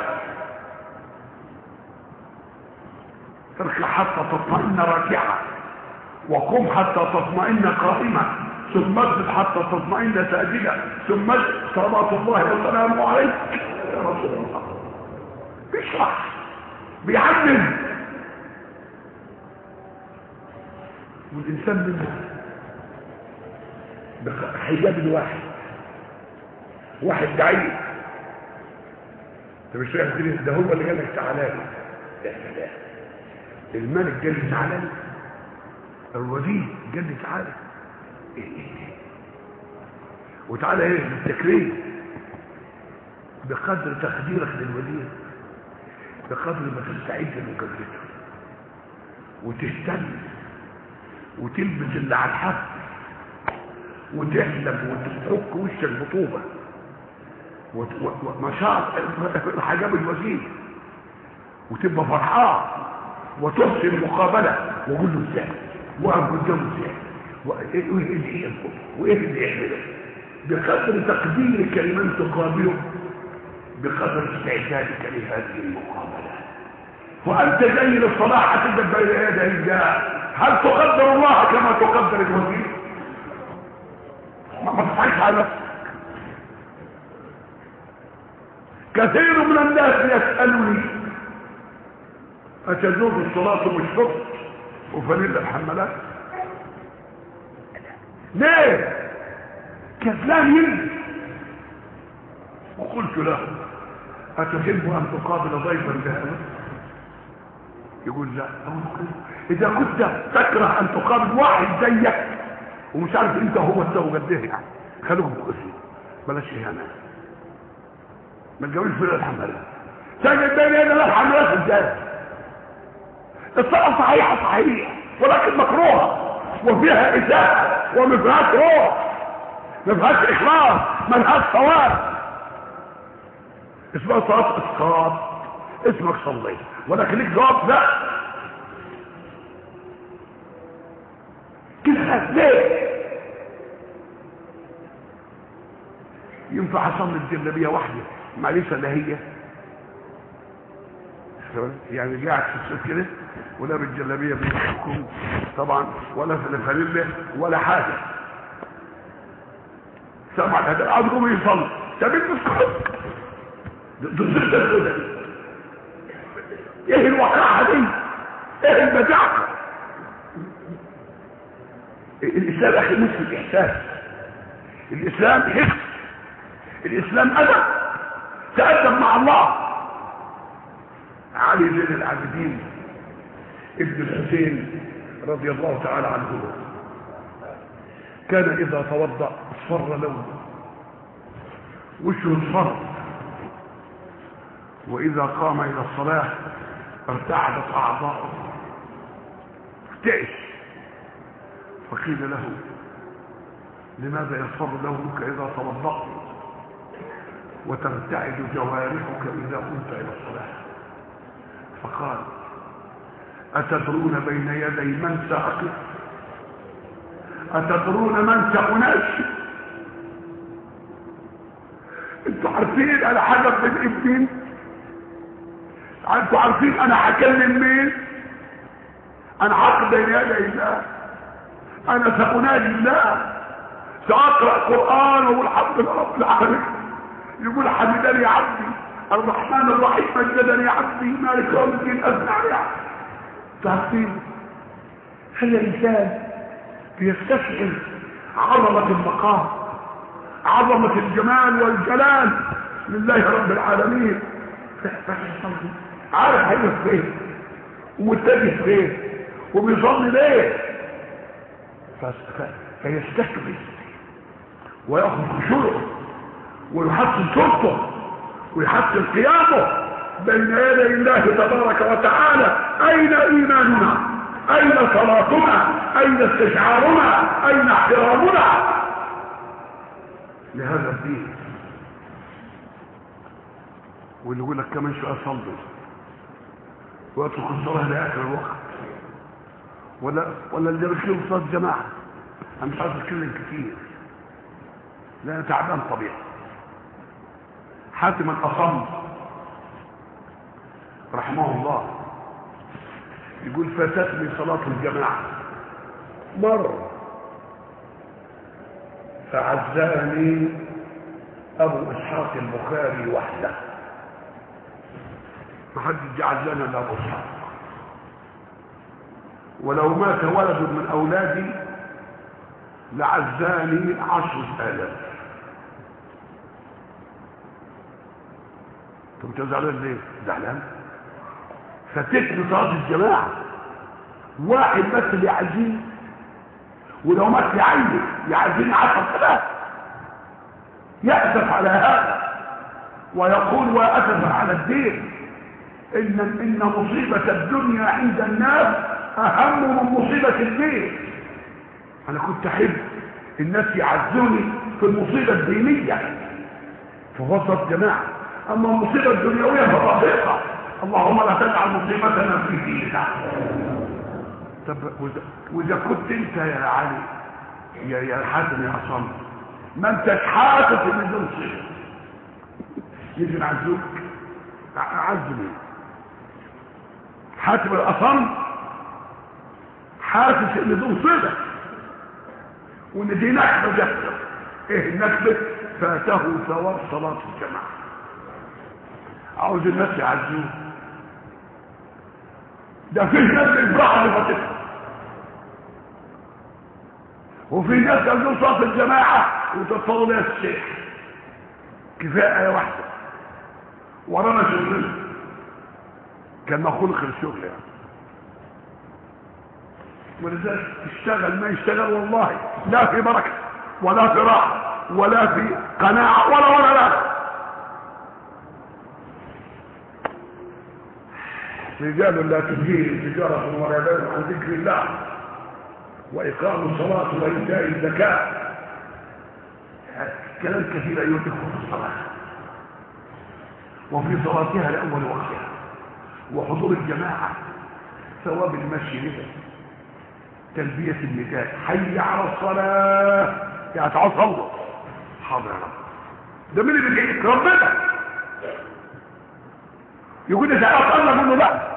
تركع حتى تطمئن راكعا، وقم حتى تطمئن قائما، ثم اسجد حتى تطمئن ساجدا، ثم صلوات الله وسلامه عليك يا رسول الله. بيشرح بيعلم. والانسان منه بحجاب الواحد واحد دعيب، انت مش فاهم كده، ده هو اللي قال لك تعالى لي. يا سلام، الملك قال لي تعالى لي، الوزير قال لي تعالى ايه ايه وتعالى ايه بالتكريم، بقدر تقديرك للوزير، بقدر ما تستعد لمقابلته وتهتم وتلبس اللي على الحق وتحلم وتحك وشك بطوبه ومشاعر حجاب الوزير، وتبقى فرحان وتحسن المقابله وقول له ازاي وقف قدامه ازاي وايه اللي يحبه وايه اللي يحمله، بقدر تقديرك لمن تقابله بقدر استعدادك لهذه المقابله. وانت جاي للصلاه هتبقى بين يدي الله، هل تقدر الله كما تقدر الوزير؟ ما تضحكش على نفسك. كثير من الناس يسالني اتجوز الصلاه مشفق وفانيلا الحمالات ليه؟ كسلان يلبس. وقلت له أتحب أن تقابل ضيفا ذهبا؟ يقول لا. إذا كنت تكره أن تقابل واحد زيك ومش عارف أنت هو السوء قد إيه، يعني خلوك بكسي بلاش إهانة، ما تجاوبش في الحملات. سجد بين يدي الحملات إزاي؟ الصلاة صحيحة صحيحة ولكن مكروهة وفيها إساءة وما فيهاش روح، ما فيهاش إخلاص، ما فيهاش ثواب. اسمها صلاة اسقاط، اسمك صليت ولكن ليك جواب لا كده. ليه؟ ينفع اصلي الجلابيه واحده معلش لا هي يعني قاعد في الصيف كده ولا بالجلابيه بيكون طبعا ولا في الفانيلا ولا حاجه، سمع هذا قاعد يقوم يصلي طب انت اسكت ضد الهدى. ايه الوقاحه دي؟ ايه البجاعه؟ الاسلام اخي مش الاحساس، الاسلام حس، الاسلام ادب، تأدب مع الله. علي زين العابدين ابن الحسين رضي الله تعالى عنه كان اذا توضأ اصفر لونه وشه اصفر، واذا قام الى الصلاه ارتعدت اعضاؤه ارتعش. فقيل له لماذا يصفر لونك اذا توضأت وترتعد جوارحك اذا قمت الى الصلاه؟ فقال اتدرون بين يدي من سأقف؟ اتدرون من سأناشي؟ انتوا عارفين انا حاجه من ابنين؟ انتوا عارفين انا هكلم مين؟ انا عقد بين يدي الله، انا سأنادي الله، سأقرأ قرآن والحمد لله رب العالمين. يقول حمدني عبدي الرحمن الرحيم مجدني عبدي مالك يوم الدين اثنى عليه. تعرفين هل الانسان بيستشعر عظمة المقام، عظمة الجمال والجلال لله رب العالمين؟ عارف هيروح فين ومتجه فين وبيصلي ليه، فيستكبر ويأخذ خشوعه ويحسن صوته ويحسن قيامه بين يدي الله تبارك وتعالى. اين ايماننا؟ اين صلاتنا؟ اين استشعارنا؟ اين احترامنا لهذا الدين؟ واللي يقول لك كمان شويه صلي واترك الصلاه لاخر الوقت، ولا ولا اللي بيكلم صلاه جماعه. انا مش عايز اتكلم كتير لان تعبان طبيعي. حاتم الأصم رحمه الله يقول فاتتني صلاة الجماعة مرة فعزاني أبو إسحاق البخاري وحده، محدش عزانا إلا أبو إسحاق، ولو مات ولد من أولادي لعزاني عشرة آلاف. انت زعلان ليه؟ زعلان فاتتني صلاه الجماعه، واحد بس اللي يعزيني، ولو مات يعيني يعزيني عشرة آلاف. يأسف على هذا ويقول وأسف على الدين. إن إن مصيبة الدنيا عند الناس أهم من مصيبة الدين. أنا كنت أحب الناس يعزوني في المصيبة الدينية في وسط الجماعة، اما المصيبه الدنيويه فضيقه. اللهم لا تجعل مصيبتنا في ديننا. طب واذا كنت انت يا علي يا يا حاتم يا عصام ما انتش حاسس ان دول مصيبه، يجي نعزوك عزني. حاتم الاصم حاسس ان دول مصيبه وان دي نكبه جسر. ايه النكبه؟ فاته ثواب صلاه الجماعه. عاوز الناس يعزوه. ده في ناس يفرحوا بفتحها، وفي ناس يعزوه صلاة الجماعة وتتصلوا بيها الشيخ. كفاية آية واحدة ورانا شغلنا كان ما خلق الشغل يعني. ولذلك تشتغل ما يشتغل والله لا في بركة ولا في راحة ولا في قناعة ولا ولا لا. رجال لا تلهيهم تجارة ولا بيع عن ذكر الله وإقام الصلاة وإيتاء الزكاة. كلام كثير أيها الإخوة في الصلاة وفي صلاتها لأول وقتها وحضور الجماعة، ثواب المشي بها، تلبية النداء حي على الصلاة، يعني تعال صلوا. حاضر يا رب. ده مين اللي بيجيك؟ ربنا. يقول لي تعال صلى، اقول له لا.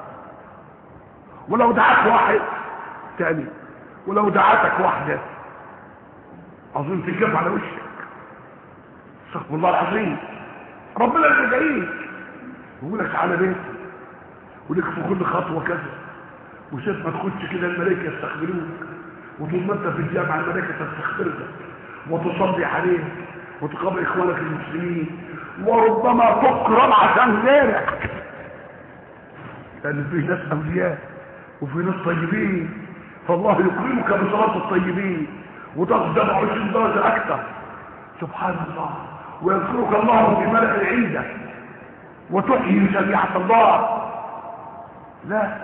ولو دعاك واحد تاني ولو دعاتك واحدة اظن تجيب على وشك. استغفر الله العظيم. ربنا اللي بيدعيك يقول لك تعالى بيتي ولك في كل خطوة كذا، وشايف ما تخش كده الملائكة يستقبلوك، وطول ما انت في الجامعة الملائكة تستقبلك وتصلي عليك وتقابل اخوانك المسلمين، وربما تكرم عشان غيرك، لان في ناس اولياء وفي ناس طيبين، فالله يكرمك بصلاة الطيبين وتاخد عشرين درجة اكثر. سبحان الله. ويذكرك الله في ملأ عنده وتحيي شريعة الله. لا،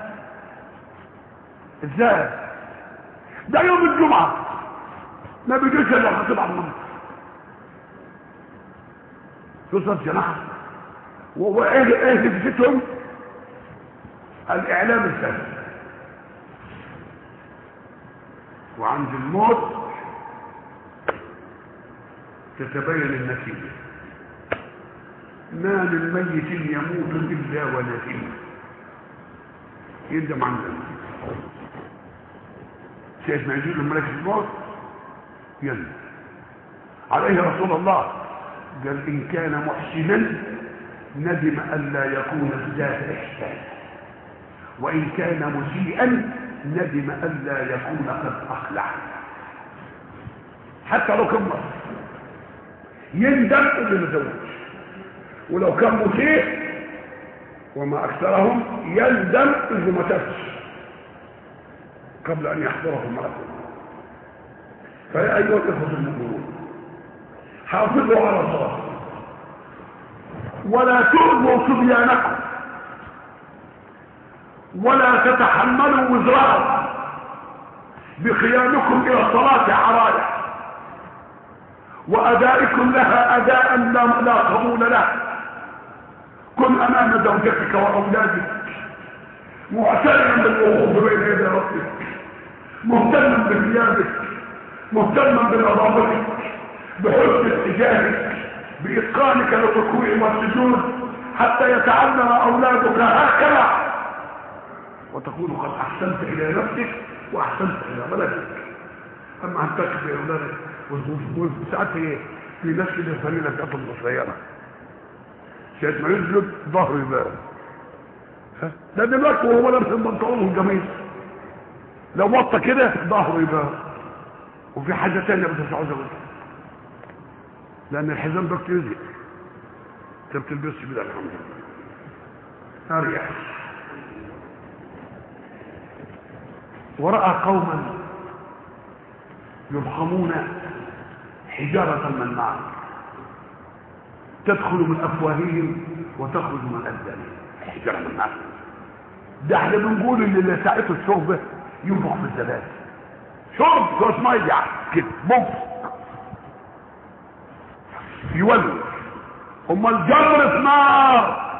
ازاي؟ ده يوم الجمعة ما بيجيش الا خطيب على المنبر يوصل جماعة وايه ايه بفتهم الاعلام الفاسد، وعند الموت تتبين النتيجة. ما من ميت يموت الا ونتيجة يندم عندنا سيد ما يجيب الملك الموت يندم عليه رسول الله قال ان كان محسنا ندم الا يكون ازداد احسان، وان كان مسيئا ندم الا يكون قد اخلع. حتى لو كان مصر يندم اللي ما زوجش، ولو كان مسيء وما اكثرهم يندم اللي ما تفش قبل ان يحضره الملك. فيا ايها الاخوه المؤمنون حافظوا على الصلاه ولا تؤذوا صبيانكم ولا تتحملوا وزرهم بقيامكم الى الصلاه عرايا وادائكم لها اداء لا قبول له. كن امام زوجتك واولادك معتنيا بالوقوف بين يدي ربك، مهتما بثيابك، مهتما بنظافتك، بحسن اتجاهك، باتقانك للركوع والسجود، حتى يتعلم اولادك هكذا وتكون قد احسنت الى نفسك واحسنت الى بلدك. اما ان تكفي اولادك وساعات ايه في ناس كده فانيله بتاعتهم قصيره ساعه ما يسجد ظهره يبان. ده دلوقتي وهو لابس البنطلون الجميل لو وطى كده ظهره يبان. وفي حاجه ثانيه بس مش عاوز اقولها، لان الحزام ده بتيجي انت بتلبسش كده الحمد لله اريح. وراى قوما يضخمون حجاره من نار تدخل من افواههم وتخرج من اذانهم. حجاره من نار ده احنا بنقول اللي ساعته الشرب ينفخ في الزبادي، شرب كوس ميه كده منفخ يولد. امال جمره نار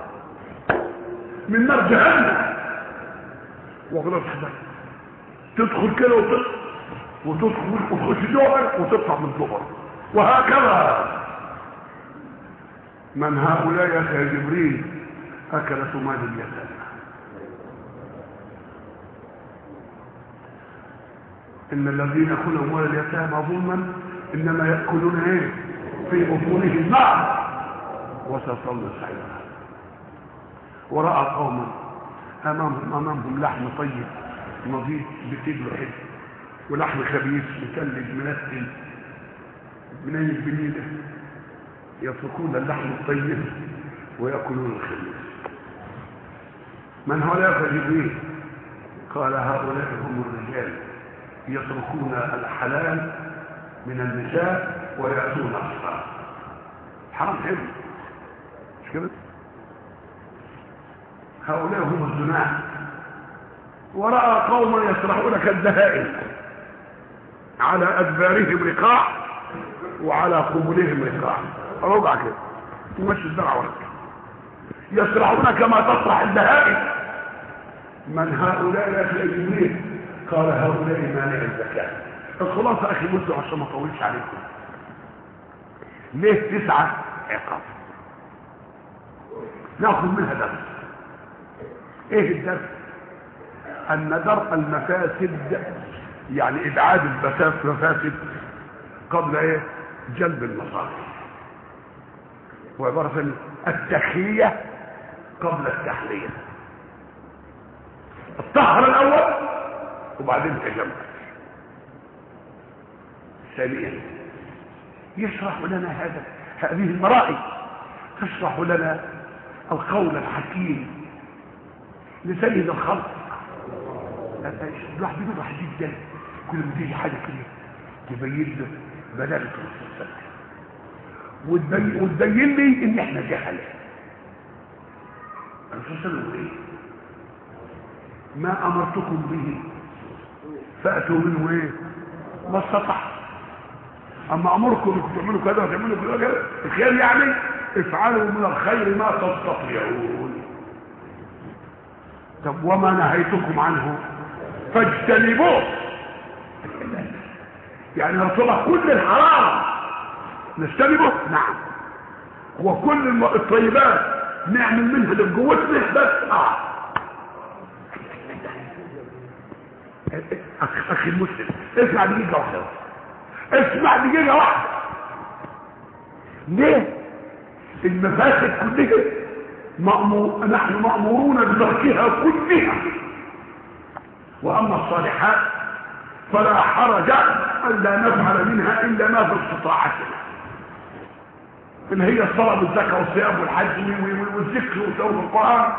من نار جهنم وغلط حبايب تدخل كده وتدخل وتدخل وتخش جوه وتطلع من جوه. وهكذا من هؤلاء يا اخي جبريل اكلت مال اليتامى. ان الذين ياكلون اموال اليتامى ظلما انما ياكلون ايه في بطونهم نار وسيصلون سعيرا. وراى قوما امامهم امامهم لحم طيب نظيف بتجر حلو ولحم خبيث مكلج منتن منين بنيله يتركون اللحم الطيب ويأكلون الخبيث. من هؤلاء يا جبريل؟ قال هؤلاء هم الرجال يتركون الحلال من النساء ويأتون الحرام. حرام حلو مش كده؟ هؤلاء هم الزناة. ورأى قوما يسرحون كالدهائم على أدبارهم رقاع وعلى قبولهم رقاع. ربع كده تمشي الدرع ورك يسرحون كما تسرح الدهائم. من هؤلاء يا أخي جبريل؟ قال هؤلاء مانع الزكاة. الخلاصة أخي مسلم عشان ما اطولش عليكم، ليه تسعة عقاب؟ ناخذ منها درس. ايه الدرس؟ ان درء المفاسد يعني ابعاد المفاسد قبل ايه جلب المصالح، وعبارة التخلية قبل التحلية. الطهر الاول وبعدين تجمل. ثانيا يشرح لنا هذا هذه المرائي، تشرح لنا القول الحكيم لسيد الخلق. الواحد بيفرح جدا كل ما تيجي حاجه كده تبين له بلاغه الرسول، وتبين لي ان احنا جهله. الرسول ايه؟ ما امرتكم به فاتوا منه ايه؟ ما استطعتم. اما امركم انكم تعملوا كذا وتعملوا كذا الخير يعني افعلوا من الخير ما تستطيعون. طب وما نهيتكم عنه فاجتنبوه. يعني رسول كل الحرام نجتنبه. نعم. وكل الطيبات نعمل منها لجوتنا بس. اه اخي المسلم اسمع دقيقه واحده، اسمع دقيقه واحده. ليه المفاسد كلها مأمور، نحن مأمورون بتركها كلها، واما الصالحات فلا حرج الا نفعل منها الا ما في استطاعتنا، اللي هي الصلاه والزكاه والصيام والحج والذكر وتلاوه القران.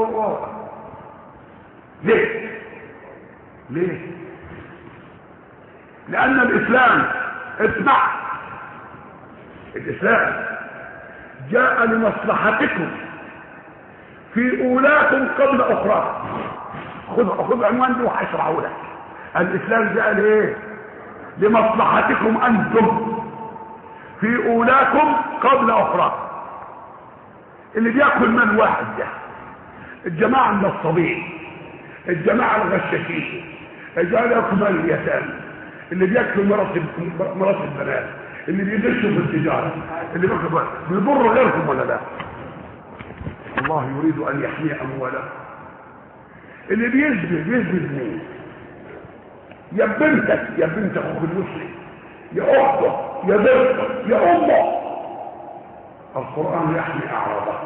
ليه ليه لان الاسلام، اسمع، الاسلام جاء لمصلحتكم في اولاكم قبل اخراكم. خذ خذ عنوان دي وهشرحه لك. الاسلام جاء لايه؟ لمصلحتكم انتم في اولاكم قبل اخراكم. اللي بياكل من واحد ده الجماعه النصابين، الجماعه الغشاشين، الجماعه ياكل مال اليتامى، اللي بياكلوا مراتب مراتب البنات، اللي بيغشوا في التجاره، اللي بياكلوا بيضروا غيرهم ولا لا؟ الله يريد ان يحمي اموالهم. اللي بيزبد بيزبد مين؟ يا بنتك يا بنت اخوك المسلم، يا اخته يا بنتك يا امه. القران يحمي اعراضك.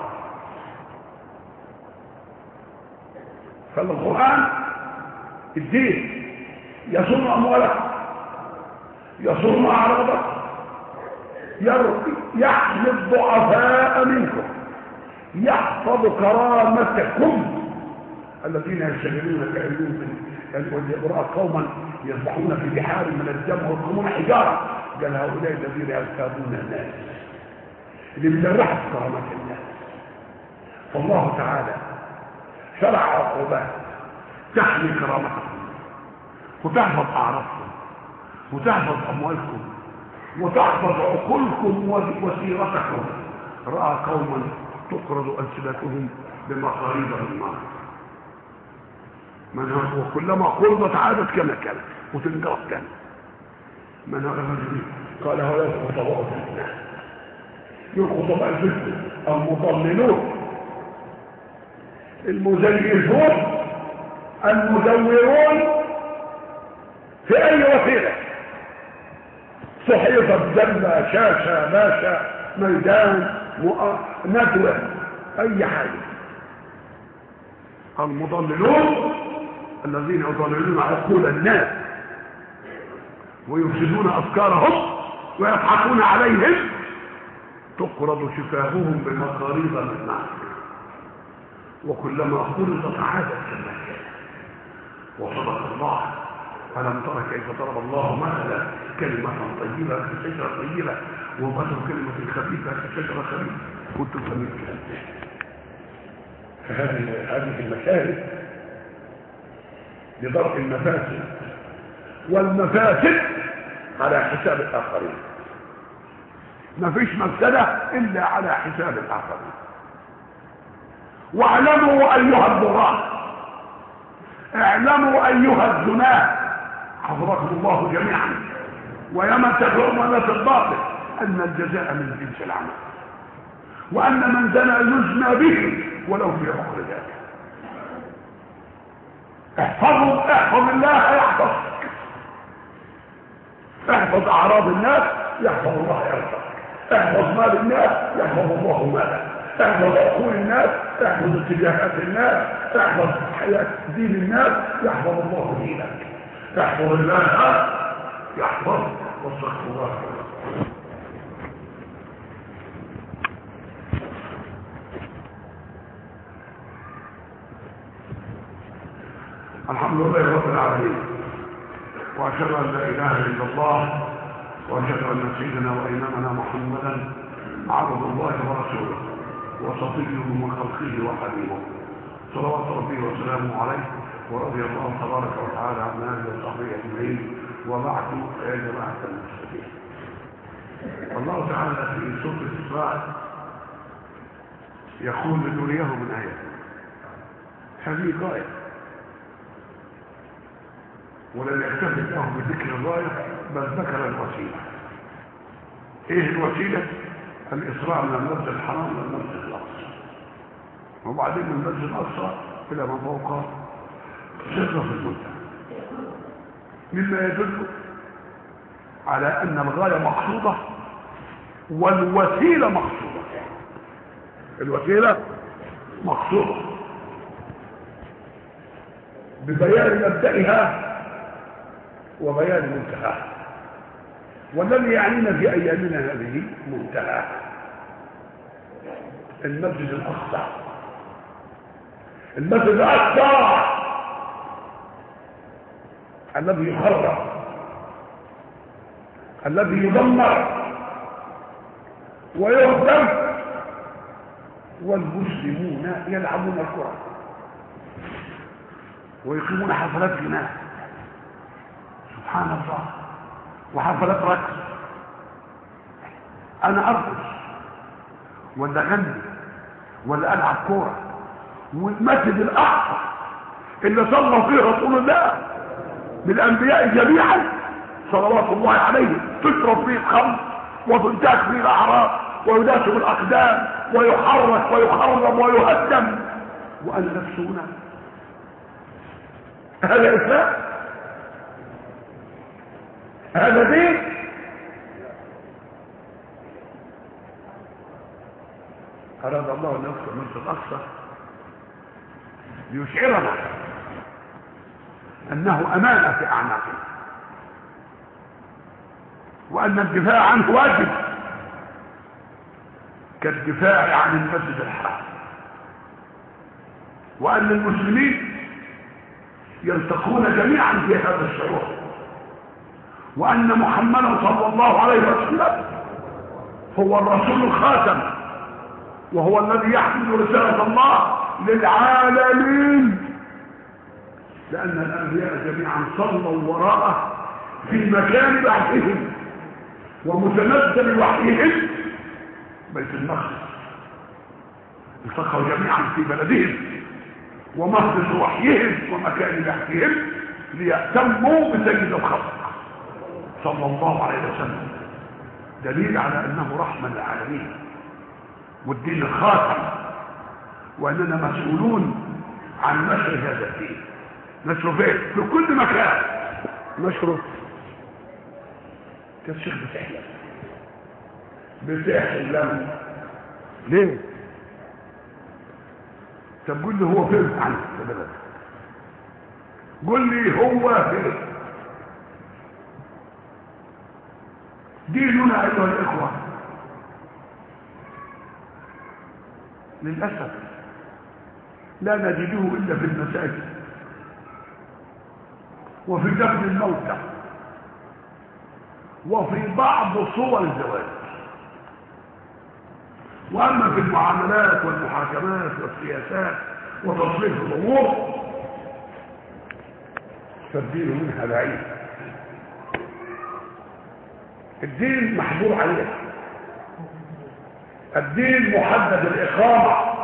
فالقران الدين يصون اموالك، يصون اعراضك، يحمي الضعفاء منكم، يحفظ كرامتكم. الذين يشتغلون كأنهم والإبراء قوما يصبحون في بحار من الدم ويركمون حجارة. قال هؤلاء الذين يرتابون الناس، اللي بيجرحوا كرامات الناس. فالله تعالى شرع عقوبات تحمي كرامتكم وتحفظ أعراضكم وتحفظ أموالكم وتحفظ عقولكم وسيرتكم. رأى قوما تقرض ألسنتهم بمصاريد النار، من هو كلما قرضت عادت كما كانت وتنقرض تاني. من هذا الرجل؟ قال هؤلاء الخطباء في الناس، الخطباء الفتن المضللون المزيفون المزورون في اي وسيله، صحيفه، جنبه، شاشه، باشا، ميدان، ندوه، اي حاجه. المضللون الذين يضللون عقول الناس ويفسدون افكارهم ويضحكون عليهم، تقرض شفاههم بمقاريض من نار، وكلما قرضت عادت كما كانت. وصدق الله. ألم تر كيف ضرب الله مثلا كلمة طيبة كشجرة طيبة ومثل كلمة خبيثة كشجرة خبيثة كنتم سميع الكلام. فهذه هذه المشاهد لضرب المفاسد، والمفاسد على حساب الآخرين. ما فيش مفسدة إلا على حساب الآخرين. واعلموا أيها الضراء، اعلموا أيها الزناة، حفظكم الله جميعا، ويمن تدعون في الباطل، أن الجزاء من جنس العمل، وأن من زنى يزنى به ولو في عقر ذلك. احفظوا احفظ الله يحفظك، احفظ أعراض الناس يحفظ الله يرزقك، احفظ مال الناس يحفظ الله مالك، احفظ عقول الناس، احفظ اتجاهات الناس، احفظ حياة دين الناس يحفظ الله دينك، احفظ الله يحفظ. واستغفر الله. الحمد لله رب العالمين، واشهد ان لا اله الا الله، واشهد ان سيدنا وامامنا محمدا عبد الله ورسوله وصفيه من خلقه وحبيبه صلوات ربي وسلامه عليه، ورضي الله تبارك وتعالى عن اله وصحبه اجمعين. وبعد يا جماعه المسلمين، الله تعالى في سوره الاسراء يقول لنريه من اياته. هذه غايه، ولم يكتفي له بذكر الغايه بل ذكر الوسيله. ايه الوسيله؟ الاسراء من المسجد الحرام الى المسجد الاقصى، وبعدين من المسجد الاقصى الى ما فوق سدرة المنتهى، مما يدل على ان الغايه مقصوده والوسيله مقصوده. الوسيله مقصوده ببيان مبدئها وبيان منتهاها، والذي يعنينا في ايامنا هذه منتهاها المسجد الاقصى. المسجد الاقصى الذي يخرب، الذي يدمر ويهدم، والمسلمون يلعبون الكرة ويقيمون حفلات غناء، سبحان الله، وحفلات رقص. انا ارقص ولا اغني ولا العب كوره، والمسجد الاقصى اللي صلى فيه رسول الله بالانبياء جميعا صلوات الله عليه تشرب فيه الخمر وتنتهك فيه الاعراض ويداس بالاقدام ويحرك ويخرب ويهدم، وانا نفسنا هذا اسلام؟ هذا دين؟ أراد الله أن يذكر المسجد الأقصى ليشعرنا أنه أمانة في أعناقنا، وأن الدفاع عنه واجب كالدفاع عن المسجد الحرام، وأن المسلمين يلتقون جميعا في هذا الشعور، وأن محمدا صلى الله عليه وسلم هو الرسول الخاتم، وهو الذي يحمل رسالة الله للعالمين، لأن الأنبياء جميعا صلوا وراءه في مكان بعثهم ومتنزل وحيهم بيت المقدس، التقوا جميعا في بلدهم ومهبط وحيهم ومكان بعثهم ليأتموا بسيد الخلق صلى الله عليه وسلم، دليل على أنه رحمة للعالمين والدين الخاتم، وأننا مسؤولون عن نشر هذا الدين. نشره فين؟ في كل مكان نشره. كالشيخ بتحلم بتحلم ليه؟ طب قول لي هو فين عنه في بلد؟ قول لي هو فين؟ ديننا أيها الإخوة للأسف لا نجده إلا في المساجد وفي دفن الموتى وفي بعض صور الزواج، وأما في المعاملات والمحاكمات والسياسات وتصريف الأمور فالدين منها بعيد. الدين محظور عليه، الدين محدد الإقامة،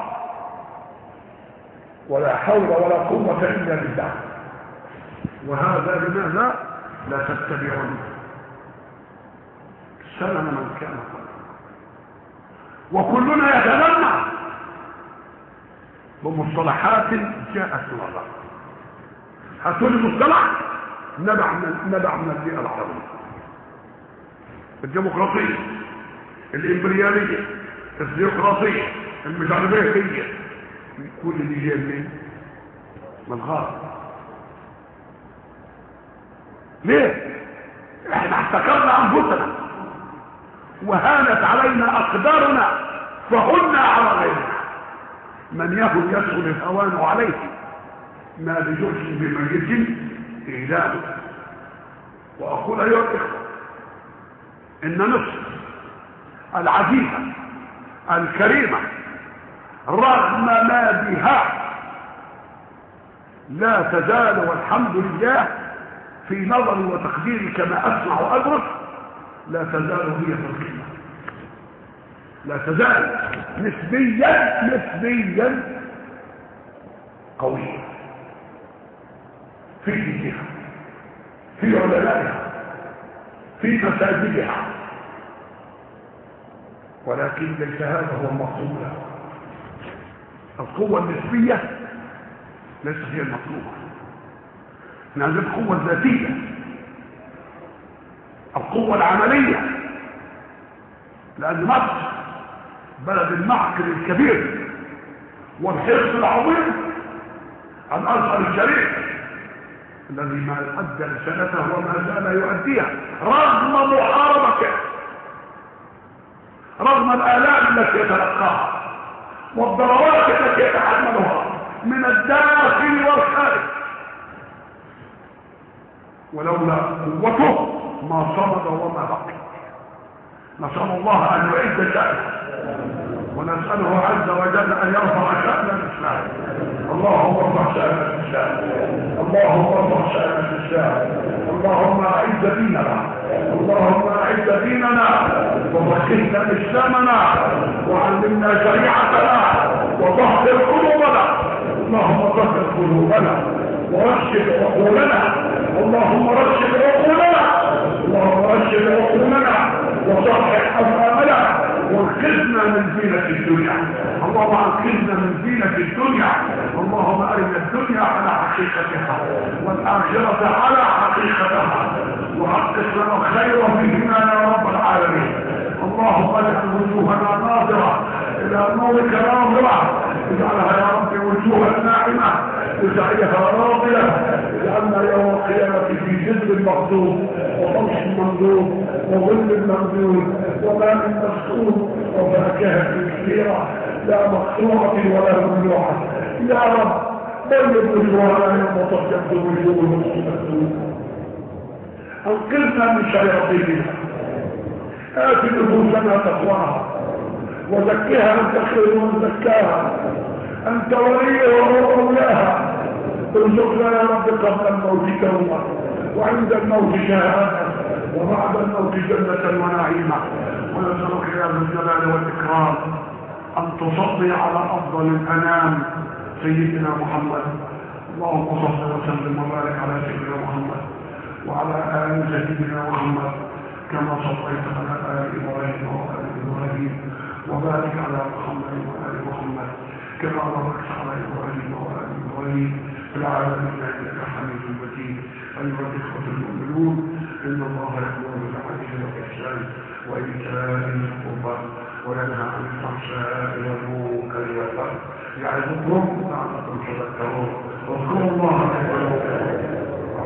ولا حول ولا قوة إلا بالله. وهذا لماذا لا تتبعون سنن من كان قبلكم؟ وكلنا يتلمع بمصطلحات جاءت من الله. هاتوا لي مصطلح نبع من نبع من البيئة العربية: الديمقراطية، الإمبريالية، الديمقراطية، المشاربية، كل دي جايه منين؟ من الغرب. ليه؟ احنا احتكرنا انفسنا وهانت علينا اقدارنا فهن على غيرنا. من يهن يسهل الهوان عليه، ما لجرس بميت ايلام. واقول ايها الاخوه ان مصر العزيزه الكريمة رغم ما بها لا تزال، والحمد لله في نظري وتقديري كما اسمع وادرك، لا تزال هي في القمة، لا تزال نسبيا نسبيا قوية في دينها، في علمائها، في مساجدها، ولكن ليس هذا هو المطلوب له. القوة النسبية ليست هي المطلوبة، نعزل القوة الذاتية، القوة العملية، لأن مصر بلد المعقل الكبير والحرص العظيم عن أزهر الشريف الذي ما أدى رسالته وما زال يؤديها رغم محاربته، رغم الآلام التي يتلقاها والضربات التي يتحملها من الداخل والخارج، ولولا قوته ما صمد وما بقي. نسأل الله أن يعز شأنه، ونسأله عز وجل أن يرفع شأن الإسلام. اللهم ارفع شأن الإسلام، اللهم ارفع شأن الإسلام، اللهم أعز ديننا، اللهم أعز ديننا وفقهنا إسلامنا وعلمنا شريعتنا وطهر قلوبنا، اللهم طهر قلوبنا ورشد عقولنا، اللهم رشد عقولنا، اللهم رشد عقولنا وصحح أفهامنا وانقذنا من زينة الدنيا، اللهم انقذنا من زينة الدنيا، اللهم أرنا الدنيا على حقيقتها والآخرة على حقيقتها وحقق لنا الخير فيهما يا رب العالمين. اللهم اجعل وجوهنا ناظرة إلى نورك ناظرة، اجعلها يا رب وجوها ناعمة، اجعلها راضية، اجعلنا يوم القيامة في جد المغضوب وطمش المنظور وظل ممدود وماء مسكوب وفاكهة كثيرة لا مقطوعة ولا ممنوعة يا رب. بيض وجوهنا يوم تبيض وجوه المسلمين، انقذنا من شياطينها، آت نفوسنا تقواها وزكها انت خير من زكاها، انت وليها ومولاها. ارزقنا يا رب قبل الموت توبة وعند الموت شهادة وبعد الموت جنة ونعيمة. ونسألك يا ذا الجلال والإكرام أن تصلي على أفضل الأنام سيدنا محمد. اللهم صل وسلم وبارك على سيدنا محمد وعلى آل سيدنا محمد كما صليت على آل إبراهيم وآل إبراهيم، وبارك على محمد وآل محمد كما باركت على إبراهيم وآل إبراهيم في العالمين إنك حميد مجيد. أيها الإخوة المؤمنون، إن الله يأمر بالعدل والإحسان وإيتاء ذي القربى وينهى عن الفحشاء والمنكر والبغي يعظكم لعلكم تذكرون. واذكروا الله كثيرا.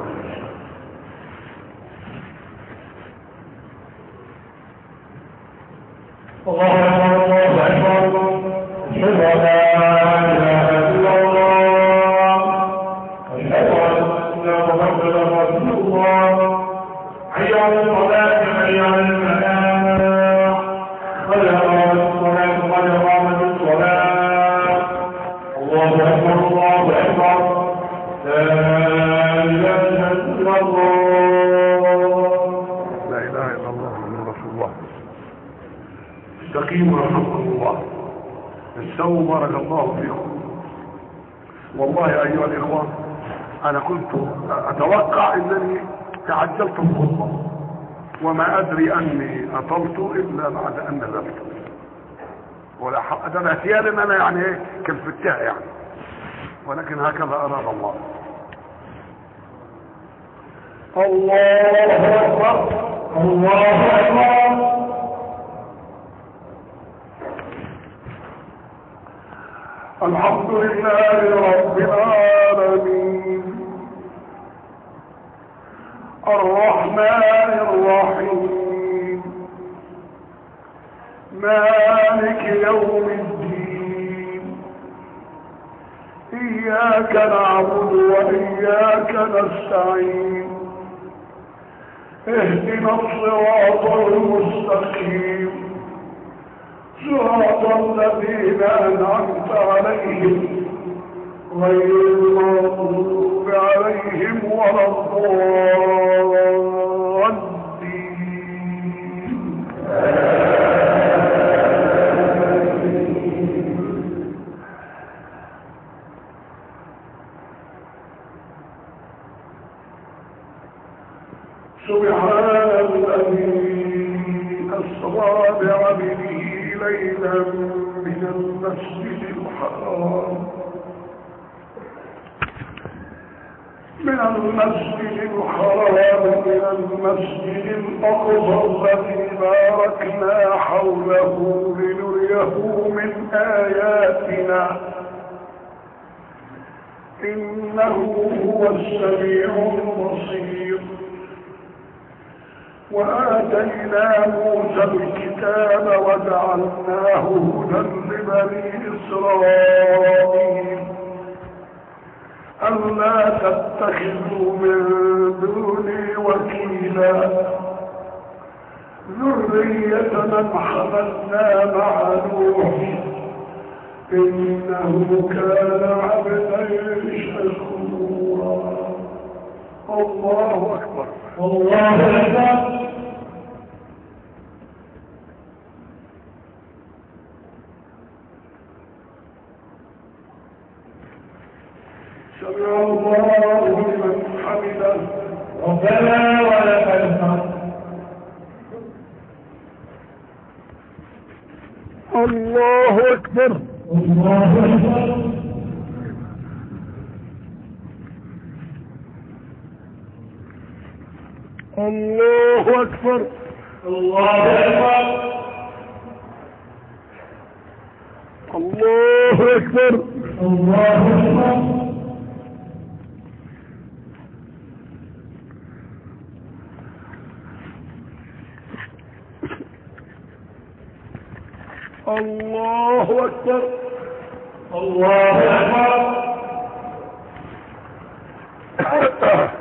الله أكبر الله أكبر أشهد أن لا إله إلا الله أشهد أن محمدا رسول الله. حي على الصلاة حي على الفلاح قد قامت الصلاة قد قامت الصلاة. الله أكبر الله أكبر لا إله إلا الله لا إله إلا الله محمد رسول الله. استقيموا رحمكم الله، استووا بارك الله فيكم. والله أيها الإخوان أنا كنت أتوقع أنني تعجلت الخطبة وما أدري أني أطلت إلا بعد أن نزلت، ولا حق ده اعتياد أن أنا يعني إيه كلفتها يعني، ولكن هكذا أراد الله. الله أكبر الله أكبر. الحمد لله رب العالمين الرحمن الرحيم مالك يوم الدين إياك نعبد وإياك نستعين اهدنا الصراط المستقيم صراط الذين أنعمت عليهم غير المغضوب عليهم ولا الضالين. سبحان الذي أسرى بعبده ليلا من المسجد الحرام من المسجد الحرام إلى المسجد الأقصى الذي باركنا حوله لنريه من آياتنا إنه هو السميع البصير. وآتينا موسى الكتاب وجعلناه هدى لبني إسرائيل ألا تتخذوا من دوني وكيلا ذرية من حملنا مع نوح إنه كان عبدا شكورا. الله أكبر. الله أكبر. سمع الله لمن حمده ربنا ولك الحمد. الله أكبر. الله أكبر. الله أكبر. الله أكبر. الله أكبر. الله أكبر. الله أكبر. الله أكبر.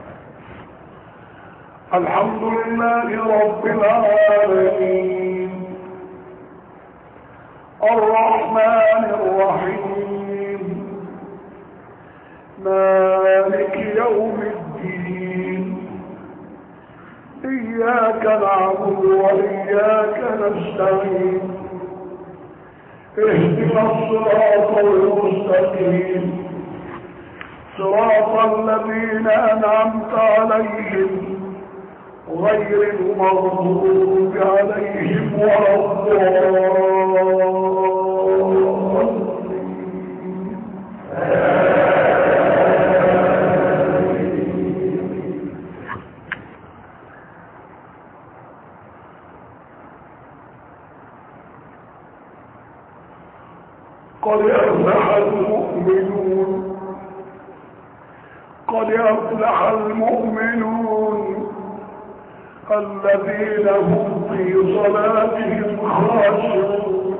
الحمد لله رب العالمين الرحمن الرحيم مالك يوم الدين إياك نعبد وإياك نستعين اهدنا الصراط المستقيم صراط الذين أنعمت عليهم غير المغضوب عليهم ولا الضالين. قد أفلح المؤمنون قد أفلح المؤمنون الذين هم في صلاتهم خاشعون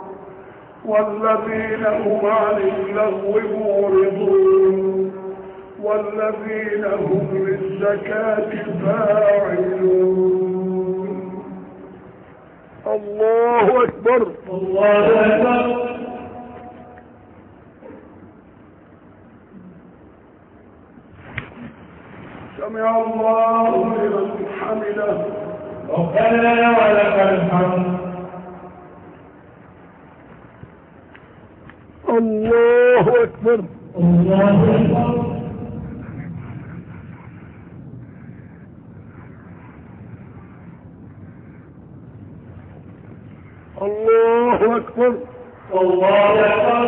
والذين هم عن اللغو معرضون والذين هم للزكاة فاعلون. الله أكبر. الله أكبر. سمع الله لمن حمده ربنا ولك الحمد. الله أكبر. الله أكبر. الله أكبر. الله أكبر.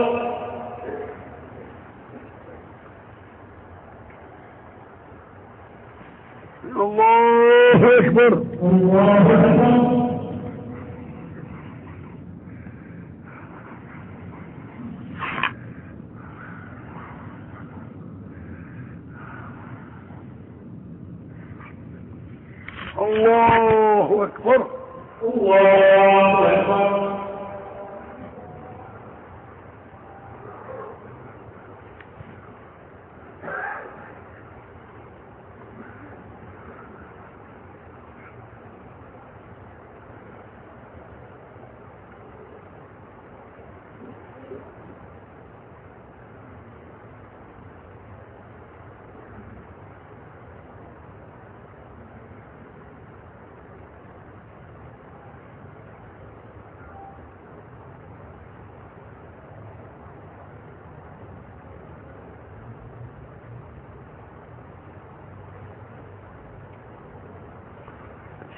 الله أكبر. الله أكبر. الله أكبر. الله أكبر.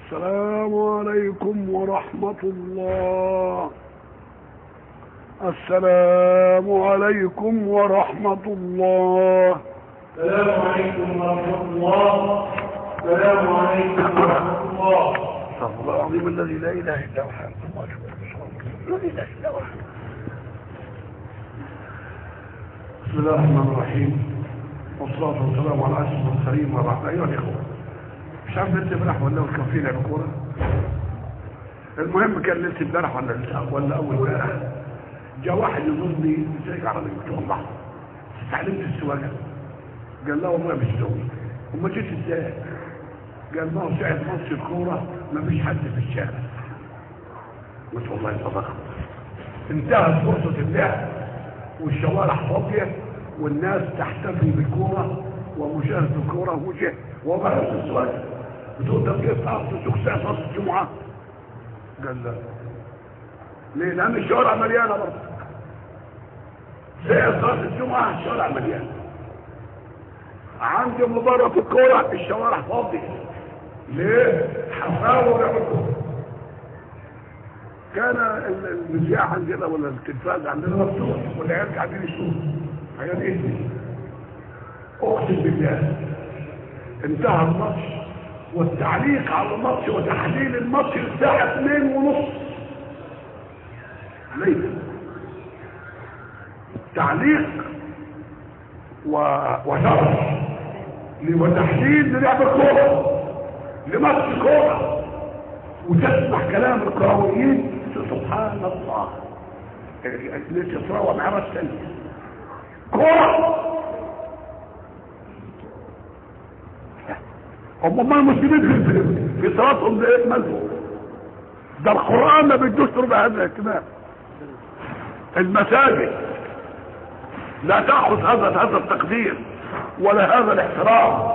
السلام عليكم ورحمة الله. السلام عليكم ورحمة الله. السلام عليكم ورحمة الله. السلام عليكم ورحمة الله. استغفر الله العظيم الذي لا إله إلا هو حي لا إله إلا هو. بسم الله الرحمن الرحيم والصلاة والسلام على أشرف المرسلين والرحمة. أيها الإخوة، مش عارف لسه امبارح ولا كان في لعب كورة. المهم كان لسه امبارح ولا ولا أول امبارح جاء واحد يظنني ازيك عربي، قلت له والله استعلمت السواقة. قال لا والله مش زوجي. وما جيت ازاي؟ قال ما هو ساعة ماتش الكورة ما فيش حد في الشارع. قلت والله صدقت. انتهت فرصة اللعب والشوارع فاضية والناس تحتفل بالكورة ومشاهدة الكورة وجه وبرز السواقة. بتقول طب كيف تعرف تسوق ساعة صلاة الجمعة؟ قال لا. ليه؟ لأن الشوارع مليانة برضه. ساعة صلاة الجمعة الشوارع مليانة. عندي مباراة في الكورة الشوارع فاضية. ليه؟ حفاوة لعبكم. كان المذياع عندنا ولا التلفاز عندنا مفتوح والعيال قاعدين يشوفوا. عيال ايه؟ اقسم بالله انتهى الماتش والتعليق على الماتش وتحليل الماتش الساعة اثنين ونص ليلة. تعليق و... وشرح وتحليل للعب الكورة لماتش كورة وتسمع كلام الكرويين. سبحان الله الاستفراء ومعرفة ثانية كورة. هم ما المسلمين في في صلاتهم ده مالهم؟ ده القرآن ما بيدوش ربع هذا الاهتمام. المساجد لا تأخذ هذا هذا التقدير ولا هذا الاحترام.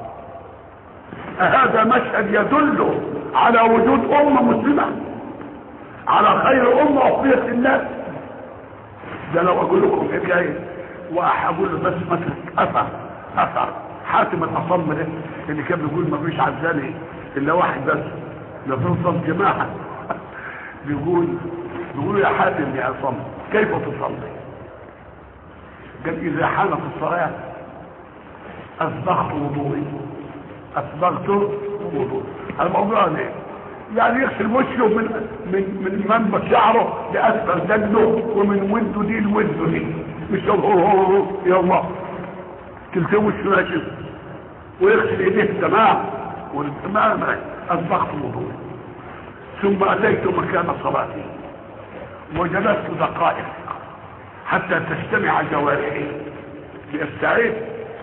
هذا مشهد يدل على وجود أمة مسلمة على خير أمة أخرجت للناس. ده لو أقول لكم حكاية وأقول له بس مثلا أثر أثر حاتم الأصم ده اللي كان بيقول ما فيش عزالي إلا واحد بس لا تنصب جماعة. بيقول بيقول يا حاتم يا أصم كيف تصلي؟ قال إذا حانت الصلاة أسبغت وضوئي أسبغت وضوئي. الموضوع ليه؟ يعني يغسل وشه من من من منبت شعره لأسفل دجله ومن وده دي لوده دي. مش هو يا الله تلتوي وشه ماشي ويغسل ايديه تمام والتمام أسبغت وضوئي. ثم أتيت مكان صلاتي وجلست دقائق حتى تجتمع جوارحي لأستعيد.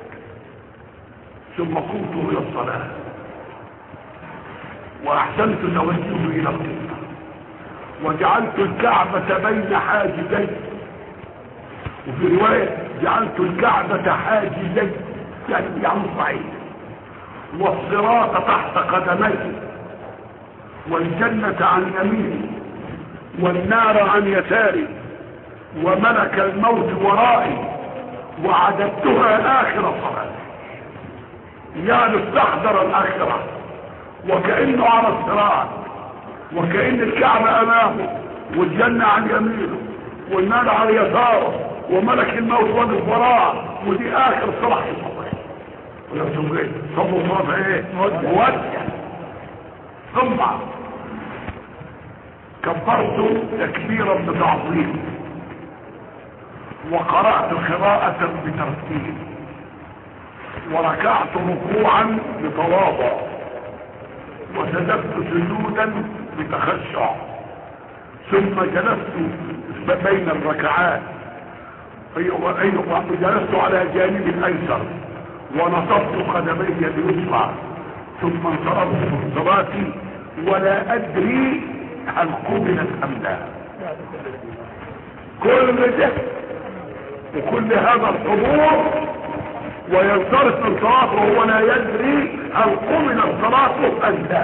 ثم قمت إلى الصلاة وأحسنت توجهي إلى القبلة وجعلت الكعبة بين حاجزي. وفي رواية جعلت الكعبة حاجزي يعني يعني صعيد والصراط تحت قدمي والجنة عن يميني والنار عن يساري وملك الموت ورائي وعددتها آخر صلاة. يعني استحضر الآخرة وكأنه على الصراط وكأن الكعبة أمامه والجنة عن يمينه والنار عن يساره وملك الموت واقف وراه ودي آخر صلاة الصبح. ولا تقول صلوا صلاة ايه؟ مودع. ثم كبرت تكبيرا بتعظيم وقرأت قراءة بترتيب وركعت ركوعا بتواضع وسجدت سجودا بتخشع. ثم جلست بين الركعات ايوه ايوه جلست على جانب الايسر ونصبت قدمي اليسرى ثم انصرفت من صلاتي ولا ادري هل قبلت ام لا. كل ده وكل هذا الحضور وينصرف من صلاته وهو لا يدري هل قبلت صلاته ام لا.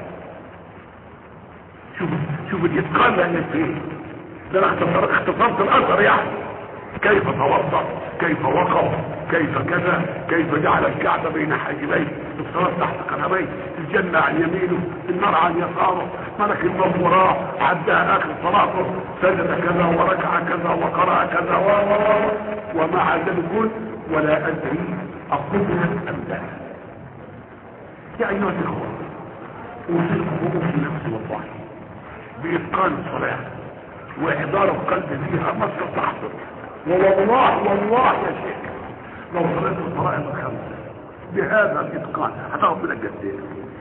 شوف شوف الاتقان اللي فيه ده. انا اختصرت اختصرت الاثر يعني كيف توضا كيف وقف كيف كذا كيف جعل الكعبة بين حاجبيه الصلاة تحت قدميه، الجنة عن يمينه، النار عن يساره، ملك الموت وراه، عدها اخر صلاته، سجد كذا وركع كذا وقرأ كذا و ومع ذلك يقول ولا ادري اقبلت ام لا. يا ايها الاخوه اوصيكم في نفسي والله باتقان الصلاه واحضار القلب فيها ما استطعتم، والله والله يا شيخ لو صليت الفرائض الخمسه بهذا الاتقان هتاخد منك جدين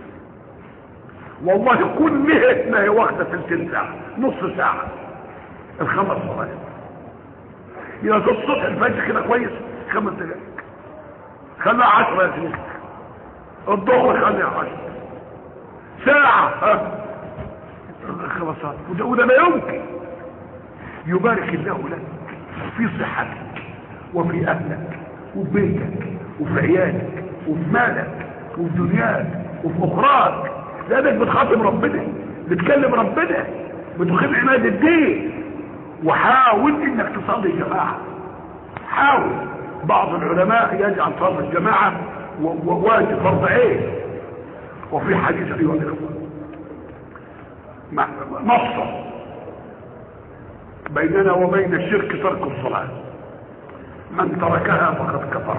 والله. كل ما هي واخده ثلث ساعه نص ساعه الخمس فرائض. اذا الصبح الفجر كده كويس خمس دقائق، خليها عشرة يا شيخ، الظهر خليها عشرة، ساعة خلاص. وده, وده لا يمكن. يبارك الله لك في صحتك وفي اهلك وفي بيتك وفي عيالك وفي مالك وفي دنياك وفي اخراك، لانك بتخاطب ربنا، بتكلم ربنا، بتقيم عماد الدين. وحاول انك تصلي جماعة، حاول. بعض العلماء يجعل صلاة الجماعة وواجب فرض عين، وفي حديث ايها الاخوه مفصل بيننا وبين الشرك ترك الصلاة، من تركها فقد كفر.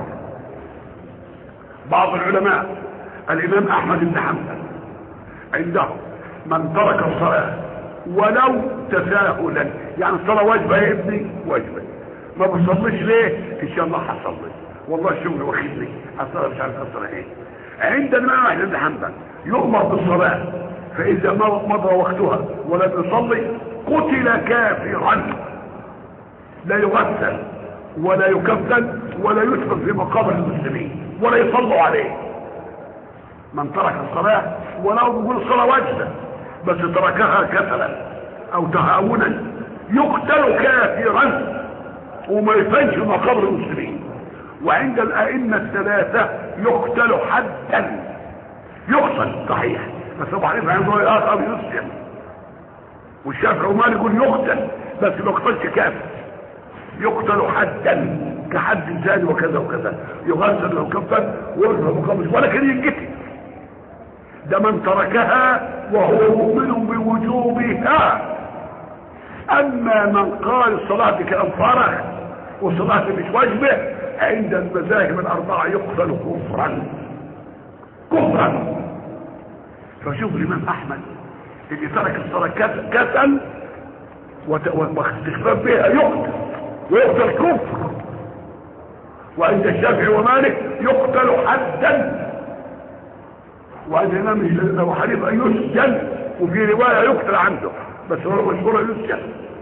بعض العلماء الامام احمد بن حنبل عنده من ترك الصلاة ولو تساهلا، يعني الصلاة واجبة يا ابني واجبة، ما بصليش ليه؟ ان شاء الله هصلي، والله الشغل واخدني هصلي مش عارف اصلي ايه. عند الامام احمد بن حنبل يؤمر بالصلاة فاذا مضى وقتها ولم يصلي قتل كافرا، لا يغسل ولا يكفن ولا يدفن في مقابر المسلمين ولا يصلوا عليه. من ترك الصلاة ولو بيقول الصلاة واجبة بس تركها كسلا او تهاونا يقتل كافرا وما يفنش مقابر المسلمين. وعند الائمة الثلاثة يقتل حدا، يقتل صحيح بس ابو حنيفه عنده راي اخر يسجن، والشافعي ومالك يقول يقتل بس ما يقتلش كافر، يقتل حدا كحد زاني وكذا وكذا، يغسل لو كفن ويرفع مقابر ولكن ينقتل. ده من تركها وهو مؤمن بوجوبها. اما من قال الصلاه دي كلام فارغ والصلاه مش واجبه عند المذاهب الاربعه يقتل كفرا كفرا. فشوف الامام احمد اللي ترك الصلاه كسل واستخفاف بها يقتل ويقتل كفر، وعند الشافعي ومالك يقتل حدا، وعند الامام ابو حنيفه يسجن، وفي روايه يقتل عنده بس هو مشهور يسجن.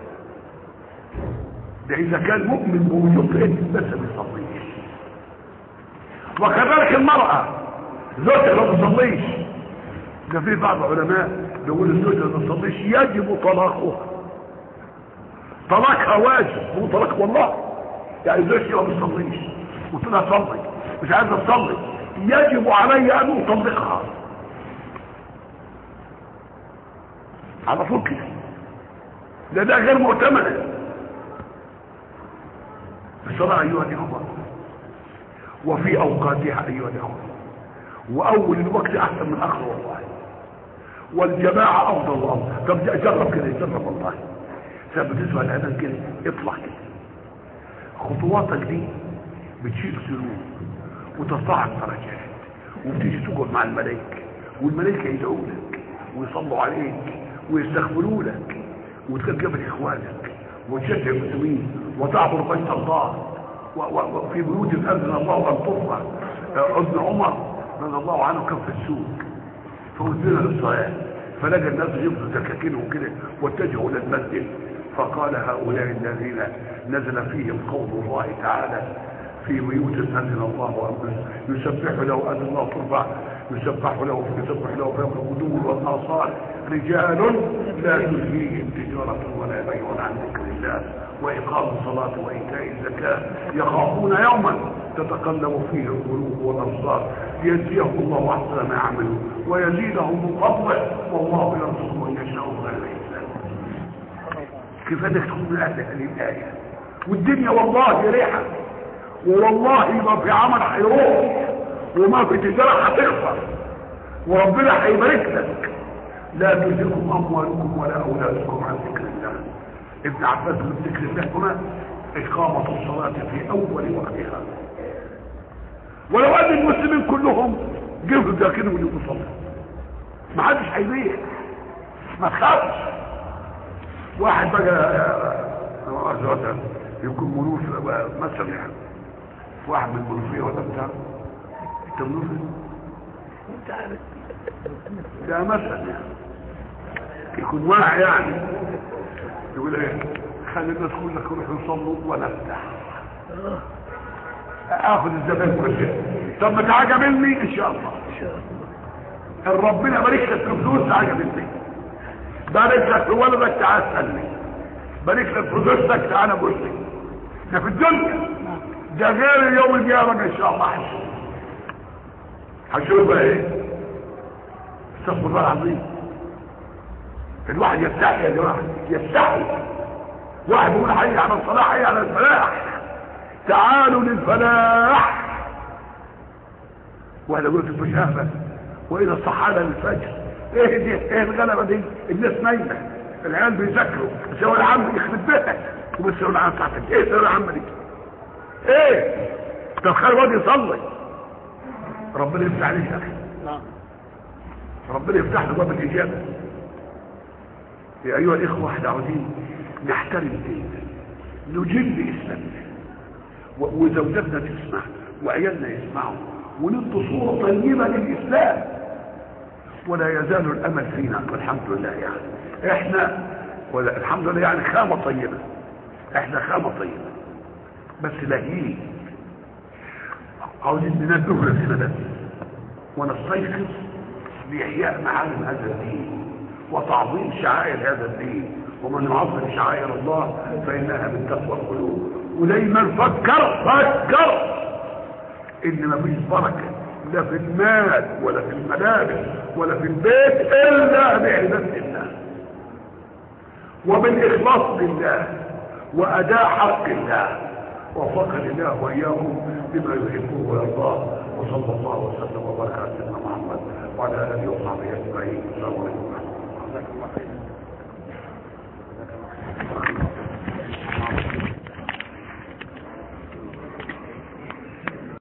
ده اذا كان مؤمن بوجود انت بس ما بيصليش. وكذلك المراه زوجها ما بتصليش، ده في بعض العلماء بيقول الزوجه ما بتصليش يجب طلاقها، طلاقها واجب، هو طلاق والله. يعني زوجتي ما بتصليش قلت لها صلي مش عايزه تصلي يجب علي ان اطلقها على طول كده، ده ده غير مؤتمنه. الصلاه ايها الاخوه وفي اوقاتها ايها الاخوه، واول الوقت احسن من اخر والله، والجماعه افضل والله. طب جرب كده، جرب والله، بتسمع الاذان كده اطلع كده، خطواتك دي بتشيل سلوك وتصعد درجات، وبتيجي تقعد مع الملائكه والملائكه يدعوا لك ويصلوا عليك ويستغفروا لك، وتقابل اخوانك وتشجع المسلمين وتعبر بيت الله وفي بيوت اذن الله ان ترفع. ابن عمر رضي الله عنه كان في السوق فوزنا للصلاه فلقى الناس يبدوا سكاكينهم كده واتجهوا للمسجد، فقال هؤلاء الذين نزل فيهم قول الله تعالى في بيوت أذن الله أن يسبح له أذن الله ترفع يسبح له يسبح له في الغدو والآصال رجال لا تلهيهم تجارة ولا بيع عن ذكر الله وإقام الصلاة وإيتاء الزكاة يخافون يوما تتقلب فيه القلوب والأبصار ليجزيهم الله أحسن ما عملوا ويزيدهم من فضله والله يرزق من يشاء بغير حساب. كيف بدك تكون من أهل هذه الآية؟ والدنيا والله ريحة، والله ما في عمل هيروح، وما في تجاره هتخسر وربنا هيبارك لك. لا تلهكم اموالكم ولا اولادكم عن ذكر الله. ابن عباس من ذكر الله هنا اقامه الصلاه في اول وقتها. ولو ان المسلمين كلهم جبوا ده كده ويجوا يصلوا ما حدش هيبيع، ما تخافش. واحد بقى يكون منوف مثلا يعني واحد من المنوفيه ولا بتاع انت منوفي انت عارف ده مثلا يعني يكون واعي يعني يقول ايه خلي الناس كلها يروحوا يصلوا ولا افتح اخذ الزبائن كلها. طب ما تعجبني ان شاء الله ربنا بارك لك في فلوس عجبتني، بارك لك في ولدك تعال سلمي، بارك لك في زوجتك تعال بوسي. ده في الدنيا، ده غير اليوم القيامه ان شاء الله. هشوف هشوف بقى ايه. استغفر الله العظيم. الواحد يستحي يا جماعه، يستحي. واحد يقول حي على الصلاه حي على الفلاح، تعالوا للفلاح. واحد يقول في الفشافه واذا الصحابه للفجر. ايه دي؟ ايه الغلبه دي؟ الناس نايمه، العيال بيذاكروا، بيسوي العم يخرب بيتك وبيسوي العم بتاعتك. ايه سوي العم دي؟ ايه؟ طب خلي الواد يصلي، ربنا يفتح عليك يا اخي. ربنا يفتح له باب الاجابه. يا ايها الاخوه احنا عاوزين نحترم ديننا، نجل اسلامنا، وزوجاتنا تسمع وعيالنا يسمعوا، وندي صوره طيبه للاسلام. ولا يزال الامل فينا والحمد لله. يعني احنا ولا الحمد لله يعني خامه طيبه، احنا خامه طيبه بس لاهين. عاوزين ننبه نفسنا بس ونستيقظ لاحياء معالم هذا الدين وتعظيم شعائر هذا الدين. ومن يعظم شعائر الله فانها من تقوى القلوب. ودايما فكر فكر ان مفيش بركه لا في المال ولا في الملابس ولا في البيت الا بعباده الله وبالاخلاص لله واداء حق الله. وفقنا الله واياكم بما يحبه ويرضاه. وصلى الله وسلم وبارك على سيدنا محمد وعلى اله وصحبه اجمعين. السلام عليكم ورحمه الله.